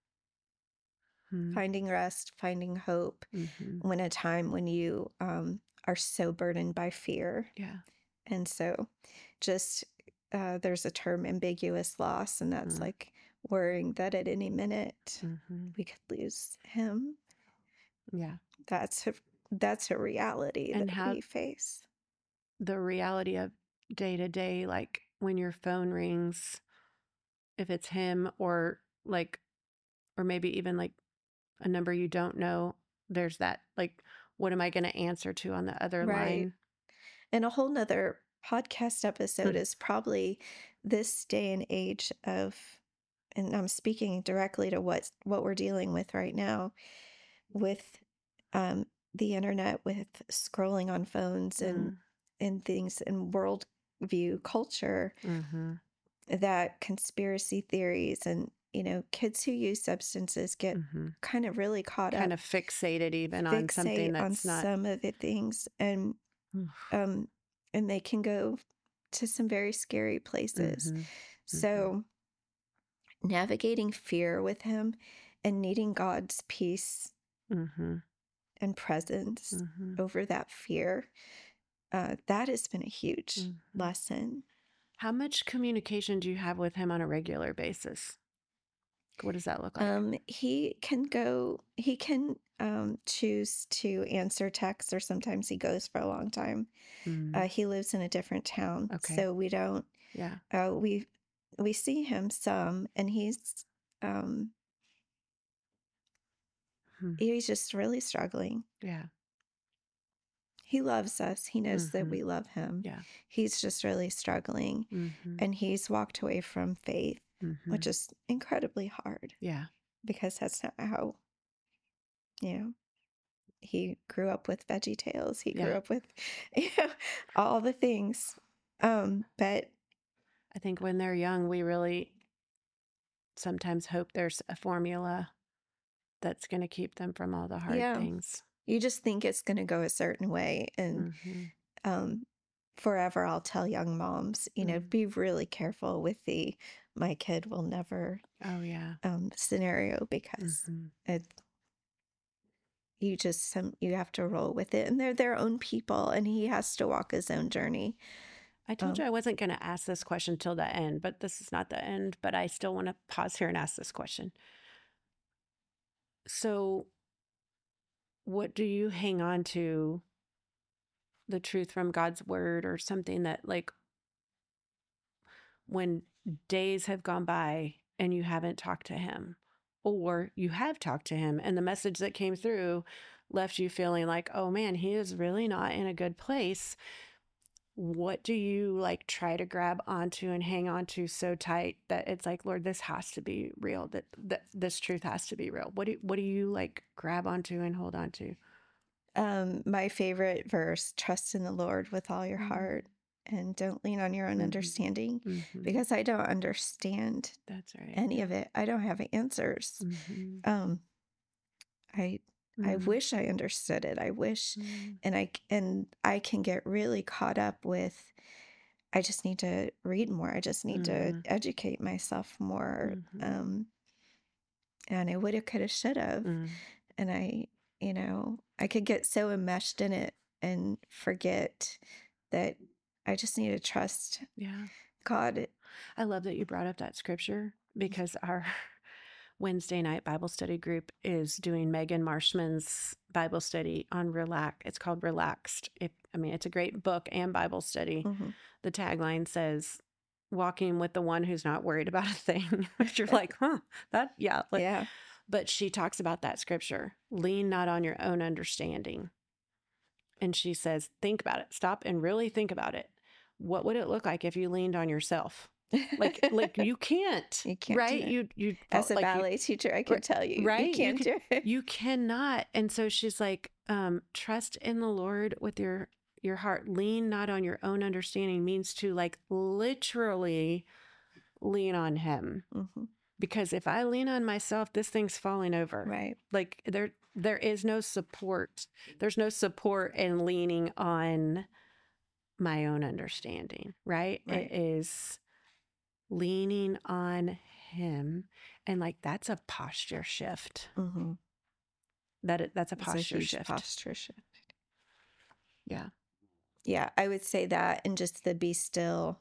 Finding rest, finding hope when a time when you are so burdened by fear. Yeah. And so just there's a term, ambiguous loss, and that's like worrying that at any minute we could lose him. Yeah. That's a reality and that we face. The reality of day to day, like when your phone rings, if it's him or maybe even like a number you don't know, there's that, like, what am I going to answer to on the other line? And a whole nother podcast episode is probably this day and age of, and I'm speaking directly to what we're dealing with right now with the internet, with scrolling on phones and things and worldview culture, that conspiracy theories and, kids who use substances get kind of really caught up. Kind of fixated even on something that's not. Some of the things. And they can go to some very scary places. So navigating fear with him and needing God's peace and presence over that fear, that has been a huge lesson. How much communication do you have with him on a regular basis? What does that look like? He can choose to answer texts, or sometimes he goes for a long time. He lives in a different town. So we don't, we see him some, and he's just really struggling. Yeah. He loves us. He knows that we love him. Yeah. He's just really struggling. And he's walked away from faith, which is incredibly hard. Yeah. Because that's not how, he grew up with VeggieTales. He grew up with, all the things. But I think when they're young, we really sometimes hope there's a formula that's going to keep them from all the hard things. You just think it's going to go a certain way. And forever I'll tell young moms, be really careful with the my kid will never scenario, because you have to roll with it. And they're their own people, and he has to walk his own journey. I told you I wasn't going to ask this question till the end, but this is not the end. But I still want to pause here and ask this question. So what do you hang on to, the truth from God's word, or something that, like, when days have gone by and you haven't talked to him, or you have talked to him and the message that came through left you feeling like, oh man, he is really not in a good place. what do you like try to grab onto and hang on to so tight that it's like, Lord, this has to be real, that this truth has to be real? What do you like grab onto and hold on to? My favorite verse, trust in the Lord with all your heart and don't lean on your own understanding, because I don't understand That's right. any of it. I don't have answers. I wish I understood it. I wish, and I can get really caught up with, I just need to read more. I just need to educate myself more. And I woulda, coulda, should have. And I could get so enmeshed in it and forget that I just need to trust God. I love that you brought up that scripture, because our Wednesday night Bible study group is doing Megan Marshman's Bible study on it's called Relaxed. It's a great book and Bible study. The tagline says, walking with the one who's not worried about a thing. Which you're like, yeah. But she talks about that scripture, lean not on your own understanding. And she says, think about it. Stop and really think about it. What would it look like if you leaned on yourself? Like you can't, right? You as a ballet teacher, I can tell you, right? You can't do it. You cannot. And so she's like, trust in the Lord with your heart. Lean not on your own understanding means to like literally lean on him. Because if I lean on myself, this thing's falling over. Right. Like there is no support. There's no support in leaning on my own understanding, right? It is leaning on him. And like, that's a posture shift. That's a posture shift. Posture shift. Yeah. Yeah. I would say that, and just the be still.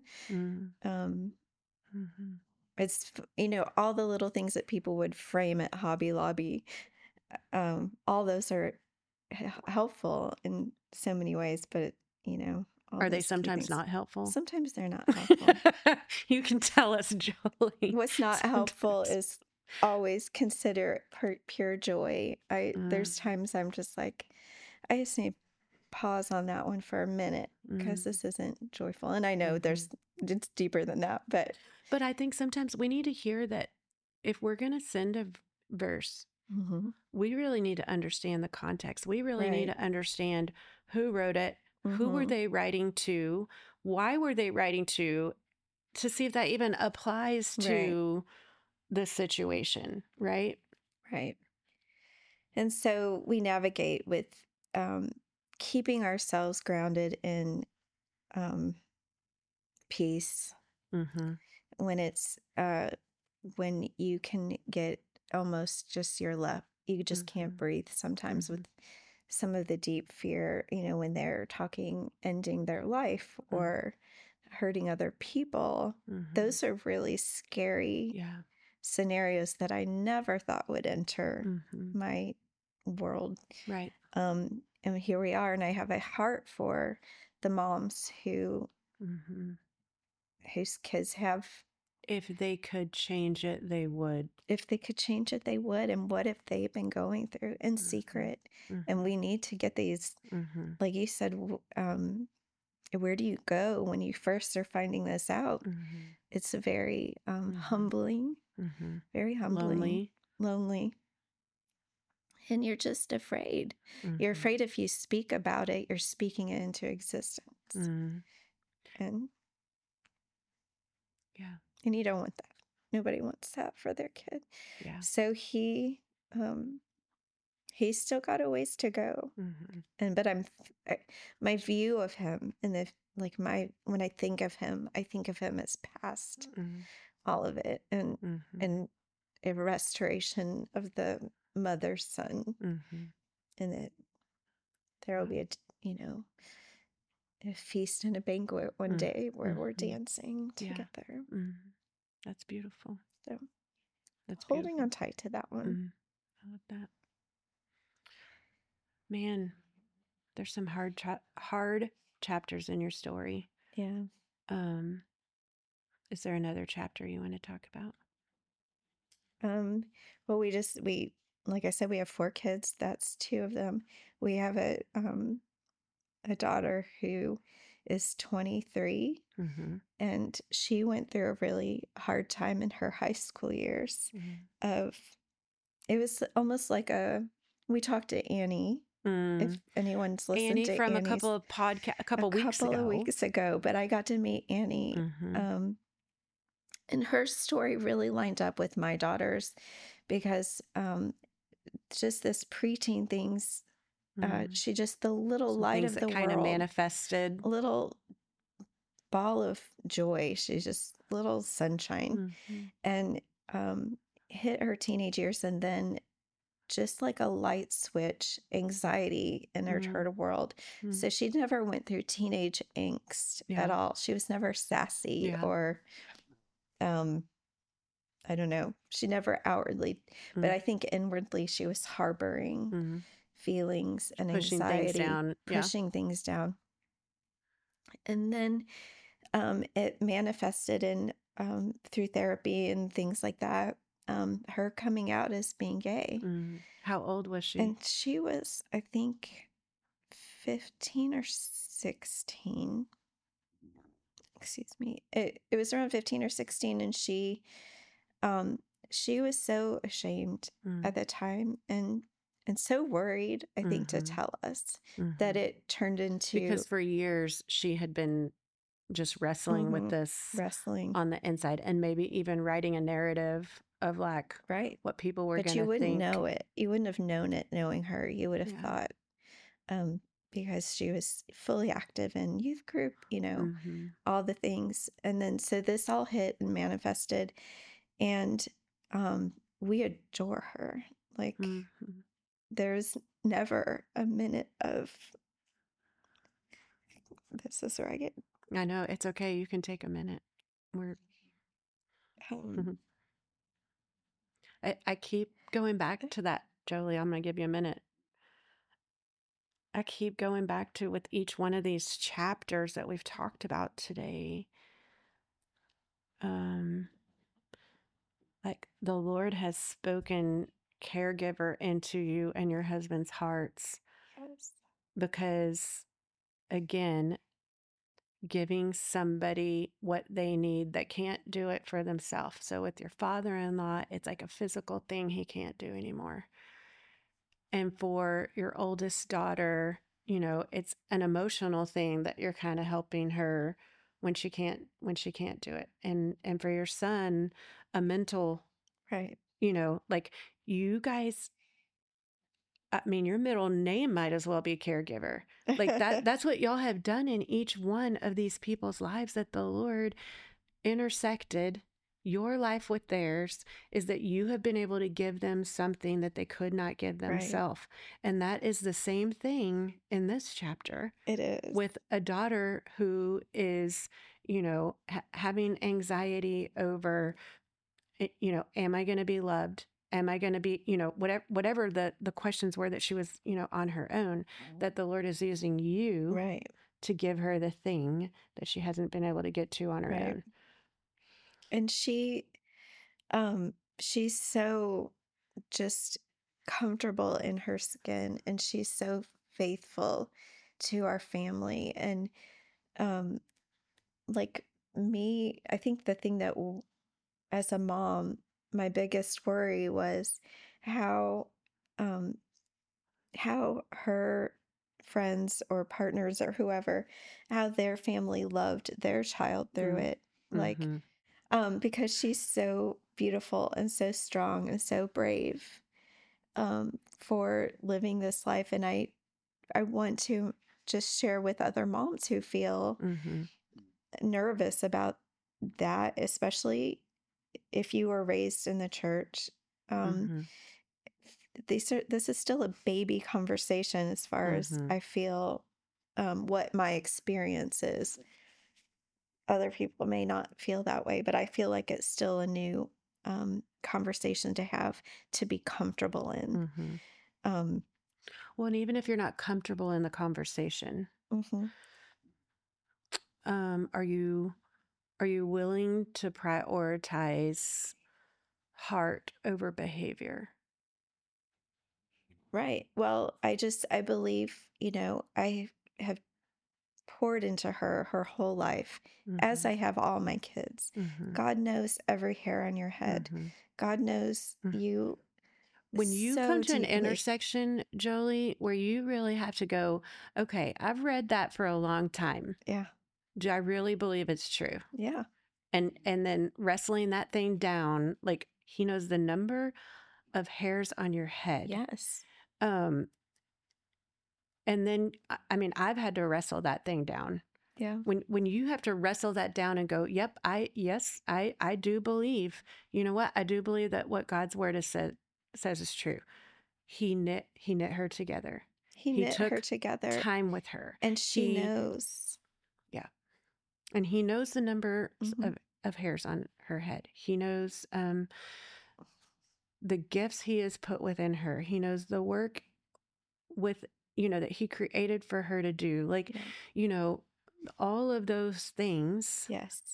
It's, all the little things that people would frame at Hobby Lobby. All those are helpful in so many ways, but are they sometimes not helpful? Sometimes they're not helpful. You can tell us, Jolie. What's not helpful is always consider pure joy. There's times I'm just like, I just need to pause on that one for a minute, because this isn't joyful. And I know it's deeper than that, but I think sometimes we need to hear that if we're going to send a verse, we really need to understand the context. We really need to understand who wrote it, who were they writing to, why were they writing to see if that even applies to the situation, right? Right. And so we navigate with keeping ourselves grounded in peace. When it's when you can get almost just your left, you just can't breathe sometimes with some of the deep fear, when they're ending their life or hurting other people. Those are really scary scenarios that I never thought would enter my world. Right. And here we are, and I have a heart for the moms whose kids have. If they could change it, they would. If they could change it, they would. And what if they've been going through in secret? And we need to get these, like you said, where do you go when you first are finding this out? It's very humbling, very humbling, lonely. And you're just afraid. You're afraid if you speak about it, you're speaking it into existence. And and you don't want that. Nobody wants that for their kid. Yeah. So he's still got a ways to go. But my view of him, and when I think of him as past all of it, and a restoration of the mother's son, and that there will be a feast and a banquet one day where we're dancing together. That's beautiful. So that's holding on tight to that one. I love that. Man, there's some hard chapters in your story. Yeah. Is there another chapter you want to talk about? Well, we like I said, we have 4 kids. That's 2 of them. We have a daughter who is 23, and she went through a really hard time in her high school years. It was almost like we talked to Annie. If anyone's listened Annie to from Annie's, a couple of weeks ago, but I got to meet Annie. And her story really lined up with my daughter's, because just this preteen things, she just, the little Some light things of the that kind of world, manifested. a little ball of joy. She's just little sunshine, and hit her teenage years, and then just like a light switch, anxiety entered her world. So she never went through teenage angst at all. She was never sassy or I don't know. She never outwardly, but I think inwardly she was harboring feelings and anxiety, pushing things down. And then it manifested in through therapy and things like that. Her coming out as being gay. How old was she? And she was, I think, 15 or 16. Excuse me. It was around 15 or 16, and she was so ashamed at the time and so worried, I think, to tell us that it turned into, because for years she had been just wrestling with this on the inside, and maybe even writing a narrative of like what people were going to think. But you wouldn't know it. You wouldn't have known it knowing her. You would have thought, because she was fully active in youth group, all the things. And then so this all hit and manifested, and we adore her. Like there's never a minute of, this is where I get, I know, it's okay, you can take a minute. I keep going back to that, Jolie. I'm going to give you a minute. I keep going back to, with each one of these chapters that we've talked about today, like the Lord has spoken caregiver into you and your husband's hearts. Because, again, giving somebody what they need that can't do it for themselves. So with your father-in-law, it's like a physical thing he can't do anymore. And for your oldest daughter, it's an emotional thing that you're kind of helping her when she can't do it. And for your son, a mental, like you guys, I mean, your middle name might as well be caregiver. Like that's what y'all have done in each one of these people's lives, that the Lord intersected your life with theirs, is that you have been able to give them something that they could not give themselves. And that is the same thing in this chapter. It is. With a daughter who is, having anxiety over, am I going to be loved? Am I going to be, whatever the questions were that she was, on her own, that the Lord is using you to give her the thing that she hasn't been able to get to on her own. And she's so just comfortable in her skin, and she's so faithful to our family. And like me, I think the thing that as a mom, my biggest worry was how her friends or partners or whoever, how their family loved their child through it. Like, because she's so beautiful and so strong and so brave for living this life. And I want to just share with other moms who feel nervous about that, especially if you were raised in the church. This is still a baby conversation as far as I feel what my experience is. Other people may not feel that way, but I feel like it's still a new conversation to have, to be comfortable in. Well, and even if you're not comfortable in the conversation, are you willing to prioritize heart over behavior? Right. Well, I believe, I have poured into her whole life, as I have all my kids. God knows every hair on your head. God knows you. When you so come to an deeply. intersection, Jolie, where you really have to go, okay, I've read that for a long time. Yeah. Do I really believe it's true? Yeah. And then wrestling that thing down, like he knows the number of hairs on your head. Yes. And then, I mean, I've had to wrestle that thing down. Yeah. When you have to wrestle that down and go, yep, I do believe, you know what? I do believe that what God's word has says is true. He knit her together. He knit her together. Time with her. And she knows. Yeah. And he knows the number of hairs on her head. He knows the gifts he has put within her. He knows the work with, that he created for her to do. Like, all of those things. Yes.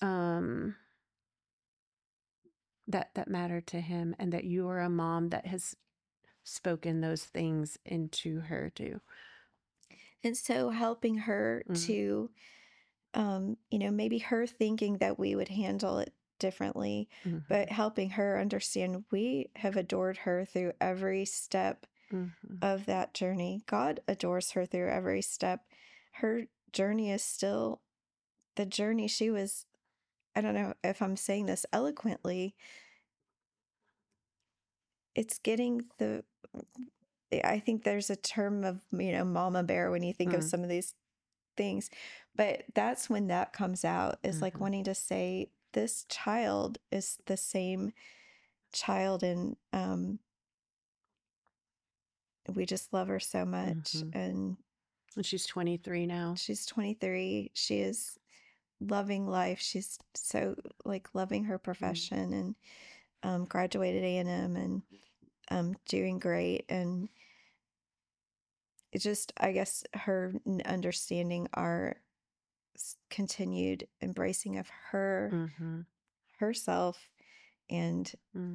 That matter to him, and that you are a mom that has spoken those things into her too. And so helping her to, maybe her thinking that we would handle it differently, but helping her understand we have adored her through every step of that journey. God adores her through every step. Her journey is still the journey she was. I don't know if I'm saying this eloquently. It's getting I think there's a term of, mama bear when you think of some of these things, but that's when that comes out, is like wanting to say this child is the same child, and we just love her so much. And she's 23 now. She's 23. She is loving life. She's so loving her profession, and graduated A&M, and doing great. And it just, I guess, her understanding our continued embracing of her, herself, and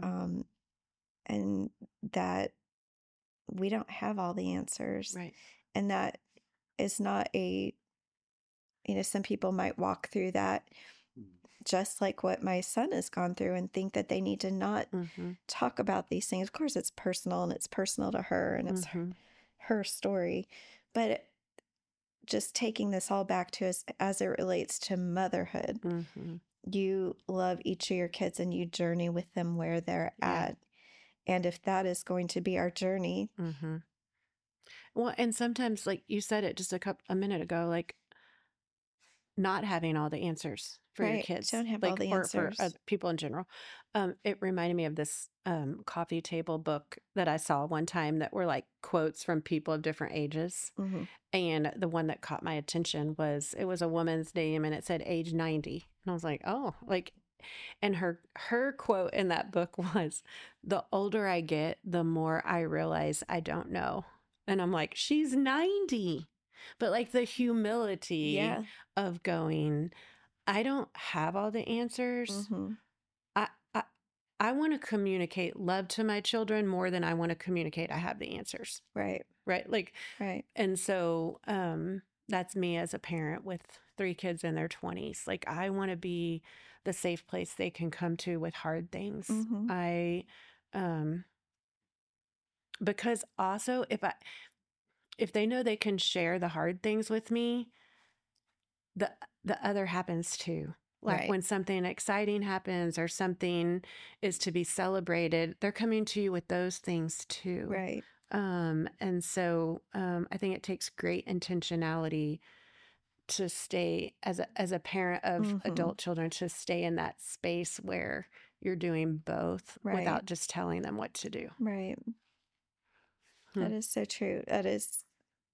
and that we don't have all the answers, right? And that is not some people might walk through that, just like what my son has gone through, and think that they need to not talk about these things. Of course, it's personal, and it's personal to her, and it's her story. But just taking this all back to us as it relates to motherhood, you love each of your kids, and you journey with them where they're at. And if that is going to be our journey. Well, and sometimes, like you said it just a minute ago, like not having all the answers for your kids. Don't have all the answers. Or for people in general. It reminded me of this coffee table book that I saw one time that were like quotes from people of different ages. And the one that caught my attention was a woman's name, and it said age 90. And I was like, oh, and her quote in that book was, "The older I get, the more I realize I don't know." And I'm like, she's 90. But like the humility of going, I don't have all the answers. I want to communicate love to my children more than I want to communicate I have the answers. Right. Right. And so that's me as a parent with 3 kids in their 20s. Like, I want to be the safe place they can come to with hard things. Because also if they know they can share the hard things with me, the other happens too. Like when something exciting happens or something is to be celebrated, they're coming to you with those things too. Right. And so I think it takes great intentionality to stay as a parent of adult children, to stay in that space where you're doing both without just telling them what to do. Right. That is so true. That is,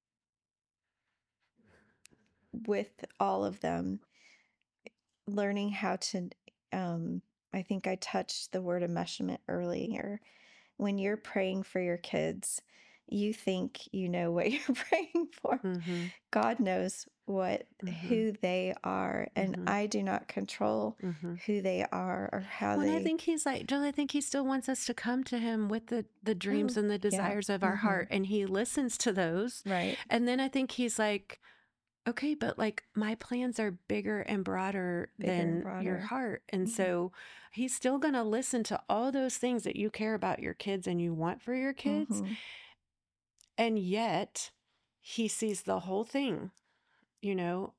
with all of them, learning how to, I think I touched the word enmeshment earlier. When you're praying for your kids, you think you know what you're praying for. God knows who they are, and I do not control who they are or how they. I think he's like, Jill, I think he still wants us to come to him with the dreams and the desires of our heart, and he listens to those. Right. And then I think he's like, okay, but like my plans are bigger and broader than your heart. And so he's still going to listen to all those things that you care about your kids and you want for your kids. And yet he sees the whole thing, you know.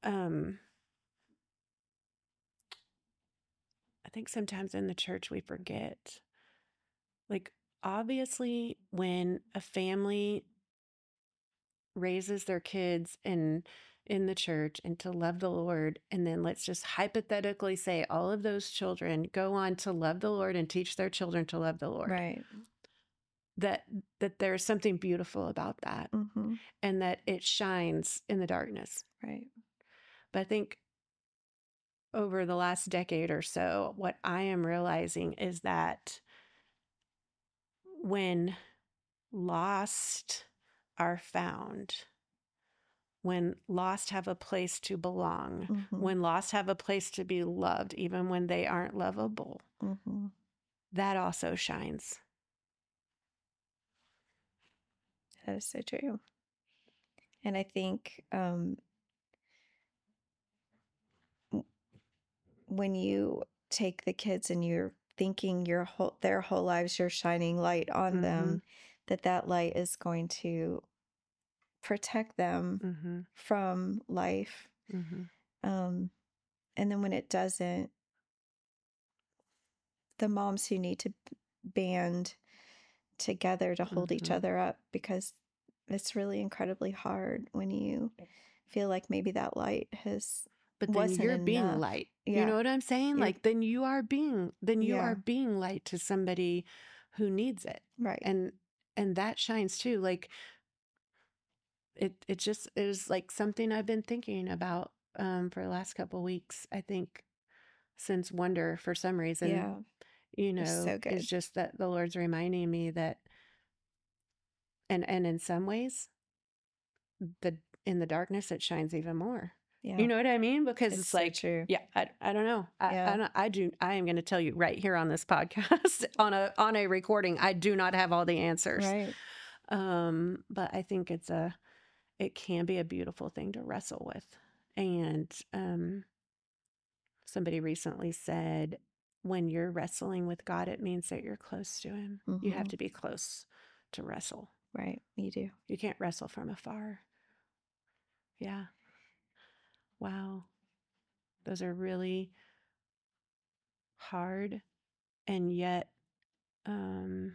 I think sometimes in the church we forget, like, obviously when a family raises their kids in the church and to love the Lord, and then let's just hypothetically say all of those children go on to love the Lord and teach their children to love the Lord. Right. That there's something beautiful about that, and that it shines in the darkness. Right. But I think over the last decade or so, what I am realizing is that when lost are found, when lost have a place to belong, when lost have a place to be loved, even when they aren't lovable, that also shines. That is so true. And I think when you take the kids and you're thinking their whole lives, you're shining light on them, that light is going to protect them from life. And then when it doesn't, the moms who need to band together to hold each other up, because it's really incredibly hard when you feel like maybe that light has but then you're being light. You know what I'm saying? Like then you are being light to somebody who needs it. Right. And that shines too. Like it just is like something I've been thinking about for the last couple of weeks, I think, since Wonder, for some reason. You know, so good. It's just that the Lord's reminding me that, and in some ways, in the darkness it shines even more. Yeah. You know what I mean? Because it's like, so true. Yeah, I don't know. I am going to tell you right here on this podcast, on a recording, I do not have all the answers. Right. But I think it can be a beautiful thing to wrestle with. And somebody recently said, when you're wrestling with God, it means that you're close to him. You have to be close to wrestle. Right. You do. You can't wrestle from afar. Yeah. Wow. Those are really hard, and yet the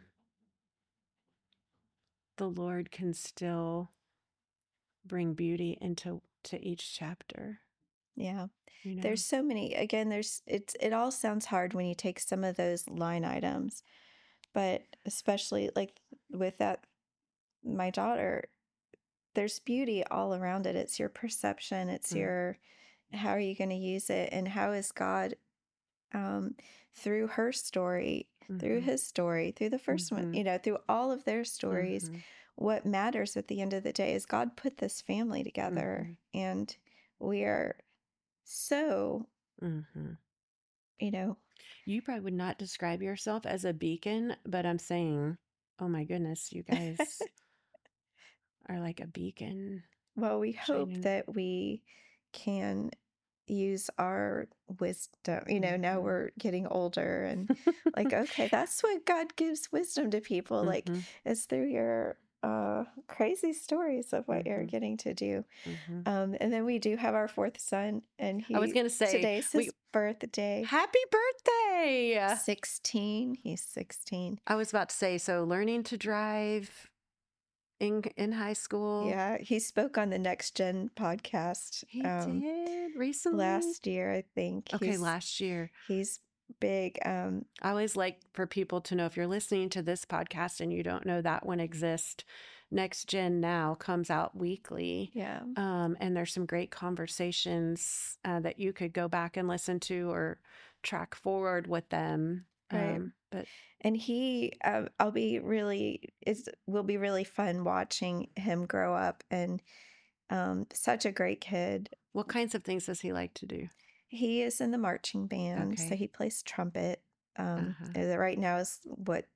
Lord can still bring beauty into each chapter. Yeah. You know? There's so many. Again, it all sounds hard when you take some of those line items, but especially like with that, my daughter, there's beauty all around it. It's your perception. It's how are you going to use it? And how is God, through her story, through his story, through the first one, through all of their stories, what matters at the end of the day is God put this family together, and we are so, You probably would not describe yourself as a beacon, but I'm saying, oh my goodness, you guys are like a beacon. Well, we hope that we can use our wisdom. Now we're getting older and like, okay, that's what God gives wisdom to people. Like, it's through your crazy stories of what you're getting to do. And then we do have our fourth son, and I was going to say, today's his birthday. Happy birthday! 16. He's 16. I was about to say, so learning to drive in high school. Yeah, he spoke on the Next Gen podcast. He did recently, last year, I think. Okay, last year. He's big. I always like for people to know, if you're listening to this podcast and you don't know that one exists, Next Gen Now comes out weekly. Yeah. And there's some great conversations that you could go back and listen to or track forward with them. Right. And he, will be really fun watching him grow up, and such a great kid. What kinds of things does he like to do? He is in the marching band, so he plays trumpet. Right now is what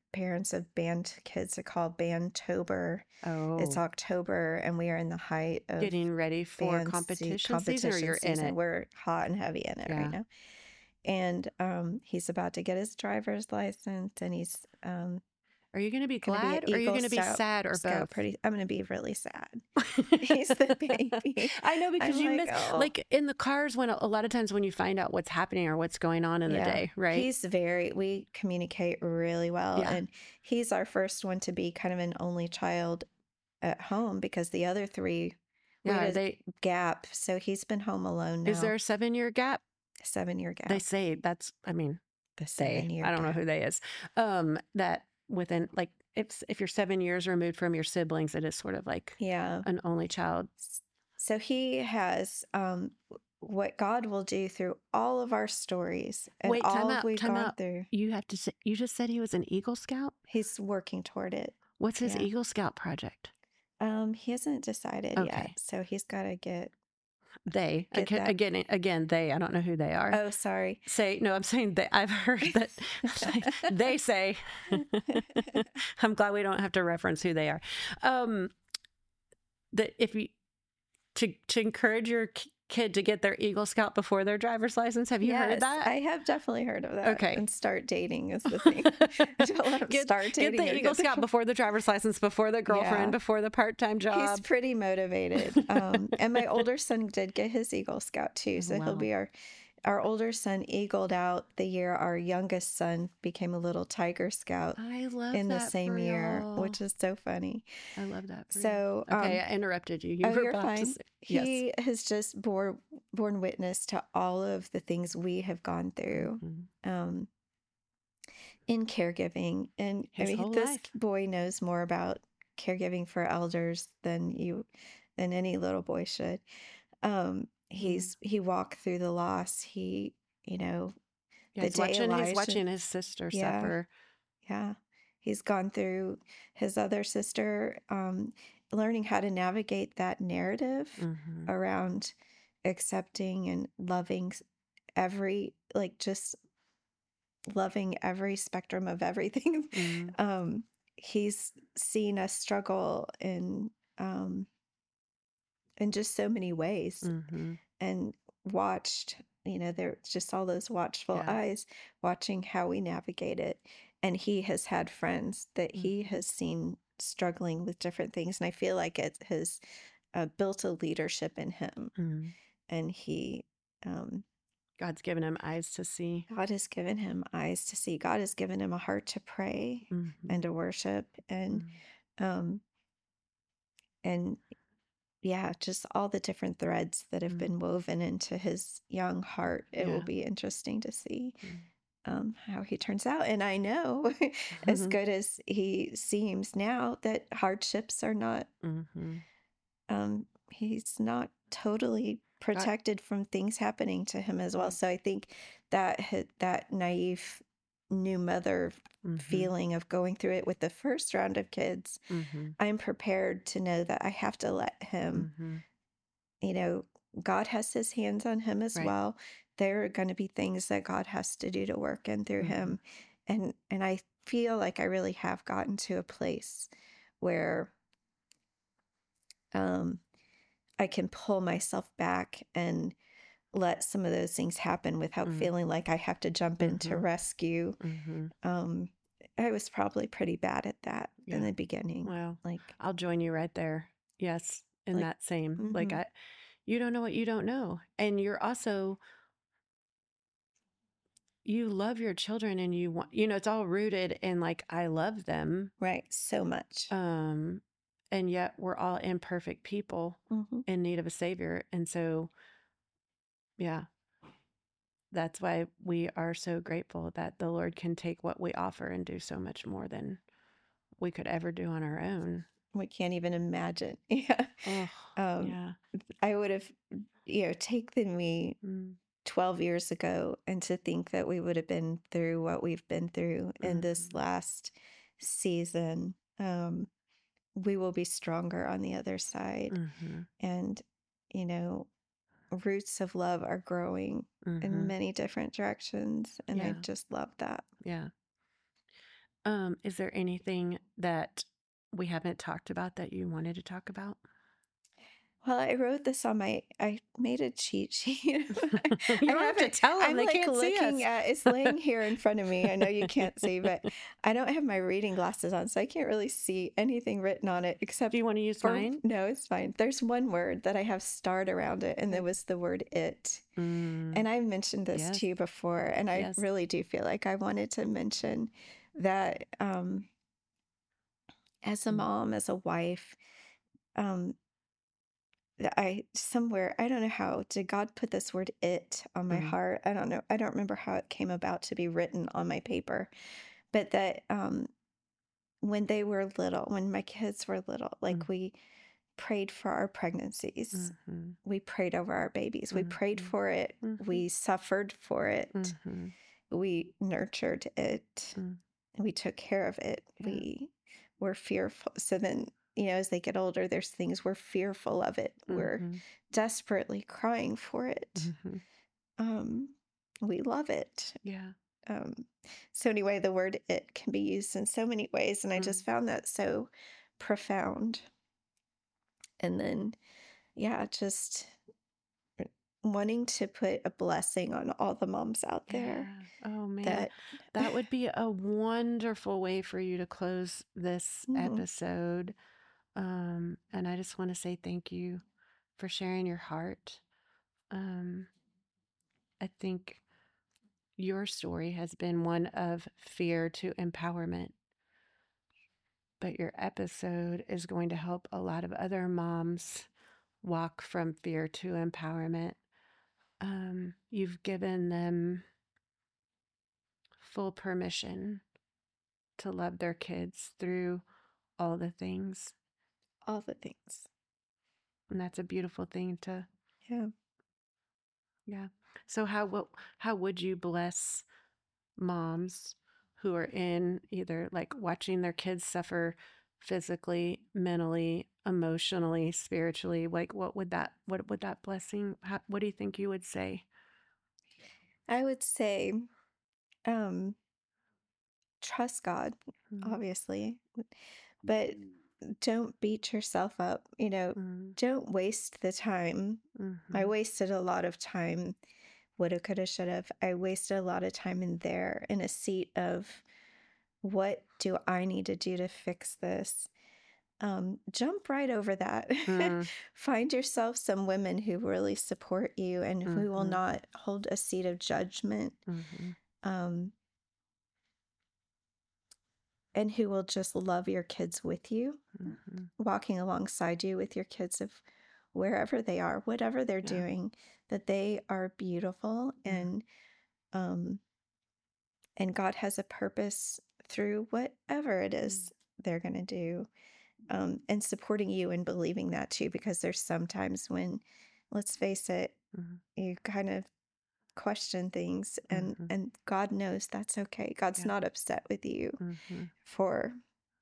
parents of band kids are called Bandtober. It's Oh, October, and we are in the height of getting ready for competition season, or competition you're in season. it? We're hot and heavy in it right Yeah. now. And he's about to get his driver's license, and he's Are you going to be going to be an glad, or are you Eagle going to be sad, or Scout both? pretty. I'm going to be really sad. He's the baby. I know, because I'm you like, miss, oh. like in the cars, when a lot of times when you find out what's happening or what's going on in the day, right? We communicate really well. Yeah. And he's our first one to be kind of an only child at home, because the other three, we Yeah, had a gap. So he's been home alone now. Is there a 7-year gap? 7-year gap. They say that's, I mean, The 7-year I don't know gap. who they is. That within, like, if you're 7 years removed from your siblings, it is sort of like Yeah. an only child. So he has what God will do through all of our stories and Wait, all time out, we've time gone out. through. You have to say, you just said he was an Eagle Scout? He's working toward it. What's his Yeah. Eagle Scout project? He hasn't decided Okay. yet. So he's got to get They. Get that. Again, they. I don't know who they are. Oh, sorry. No, I'm saying they. I've heard that they say. I'm glad we don't have to reference who they are. That if you to encourage your kid to get their Eagle Scout before their driver's license. Have you heard that? I have definitely heard of that. Okay. And start dating is the thing. Don't let him start dating. Get the Eagle Scout before the driver's license, before the girlfriend, Yeah. before the part-time job. He's pretty motivated. And my older son did get his Eagle Scout too. So Wow. he'll be our older son eagled out the year our youngest son became a little Tiger Scout I love in the that same for year, y'all. which is so funny. I love that. For So, you. Okay, I interrupted you. You were you're about fine. to say, yes. He has just borne witness to all of the things we have gone through Mhm. in caregiving. And His whole this life. boy knows more about caregiving for elders than any little boy should. He walked through the loss. He, Yeah, the he's day Elijah, watching his sister Yeah. suffer. Yeah. He's gone through his other sister, learning how to navigate that narrative Mhm. around accepting and loving just loving every spectrum of everything. Mhm. He's seen us struggle in just so many ways, Mhm. and watched, there's just all those watchful Yeah. eyes watching how we navigate it. And he has had friends that he has seen struggling with different things. And I feel like it has built a leadership in him. Mhm. And God's given him eyes to see. God has given him eyes to see. God has given him a heart to pray Mhm. and to worship. And, Mhm. and yeah, just all the different threads that have been woven into his young heart. It will Yeah. be interesting to see Mhm. how he turns out. And I know, as good as he seems now, that hardships are not, Mhm. he's not totally protected from things happening to him as well. Mhm. So I think that naive new mother Mhm. feeling of going through it with the first round of kids, Mhm. I'm prepared to know that I have to let him, Mhm. God has his hands on him as Right. well. There are going to be things that God has to do to work in through him. And I feel like I really have gotten to a place where I can pull myself back and let some of those things happen without feeling like I have to jump in to rescue. Mhm. I was probably pretty bad at that in Yeah. the beginning. Well, Like, I'll join you right there. Yes, in Like, that same. Like mhm. you don't know what you don't know, and you're also, you love your children, and you want, it's all rooted in, like, I love them. Right. So much. And yet we're all imperfect people Mhm. in need of a savior, and so yeah, that's why we are so grateful that the Lord can take what we offer and do so much more than we could ever do on our own. We can't even imagine. Yeah. Oh, yeah. I would have, taken me Mm. 12 years ago, and to think that we would have been through what we've been through in this last season. We will be stronger on the other side. Mhm. And, roots of love are growing in Mhm. many different directions. And I Yeah. just love that. Yeah. Is there anything that we haven't talked about that you wanted to talk about? Well, I wrote this on I made a cheat sheet. You I don't have to haven't, tell them. I'm They like can't see looking us. it's laying here in front of me. I know you can't see, but I don't have my reading glasses on, so I can't really see anything written on it except Do you want to use for, mine? no, it's fine. There's one word that I have starred around it, and there was the word it. And I've mentioned this Yes. to you before, and I Yes. really do feel like I wanted to mention that as a mom, as a wife, I don't know how, did God put this word it on my heart? I don't know. I don't remember how it came about to be written on my paper, but that when they were little, when my kids were little, like we prayed for our pregnancies. We prayed over our babies. We prayed for it. We suffered for it. We nurtured it. We took care of it. Yeah. We were fearful. So then, as they get older, there's things we're fearful of it. We're desperately crying for it. We love it. Yeah. So anyway, the word it can be used in so many ways, and I just found that so profound. And then, yeah, just wanting to put a blessing on all the moms out there. Yeah. Oh man, that would be a wonderful way for you to close this episode. And I just want to say thank you for sharing your heart. I think your story has been one of fear to empowerment, but your episode is going to help a lot of other moms walk from fear to empowerment. You've given them full permission to love their kids through all the things. All the things. And that's a beautiful thing to. Yeah. Yeah. So how would you bless moms who are in either like watching their kids suffer physically, mentally, emotionally, spiritually? Like what would that blessing, what do you think you would say? I would say trust God, obviously, but don't beat yourself up. Don't waste the time. I wasted a lot of time. Woulda, coulda, shoulda. I wasted a lot of time in a seat of what do I need to do to fix this? Jump right over that. Find yourself some women who really support you and who will not hold a seat of judgment. And who will just love your kids with you, walking alongside you with your kids of wherever they are, whatever they're doing, that they are beautiful and God has a purpose through whatever it is they're going to do, and supporting you and believing that too, because there's sometimes when, let's face it, you kind of question things and God knows that's okay. God's not upset with you for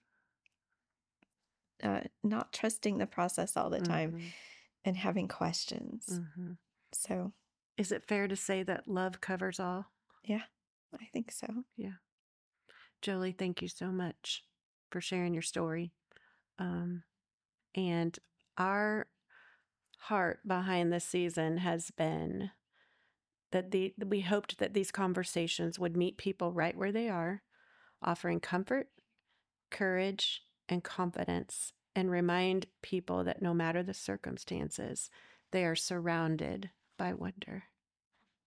not trusting the process all the time and having questions. So, is it fair to say that love covers all? Yeah, I think so. Yeah. Jolie, thank you so much for sharing your story. And our heart behind this season has been that we hoped that these conversations would meet people right where they are, offering comfort, courage, and confidence, and remind people that no matter the circumstances, they are surrounded by wonder.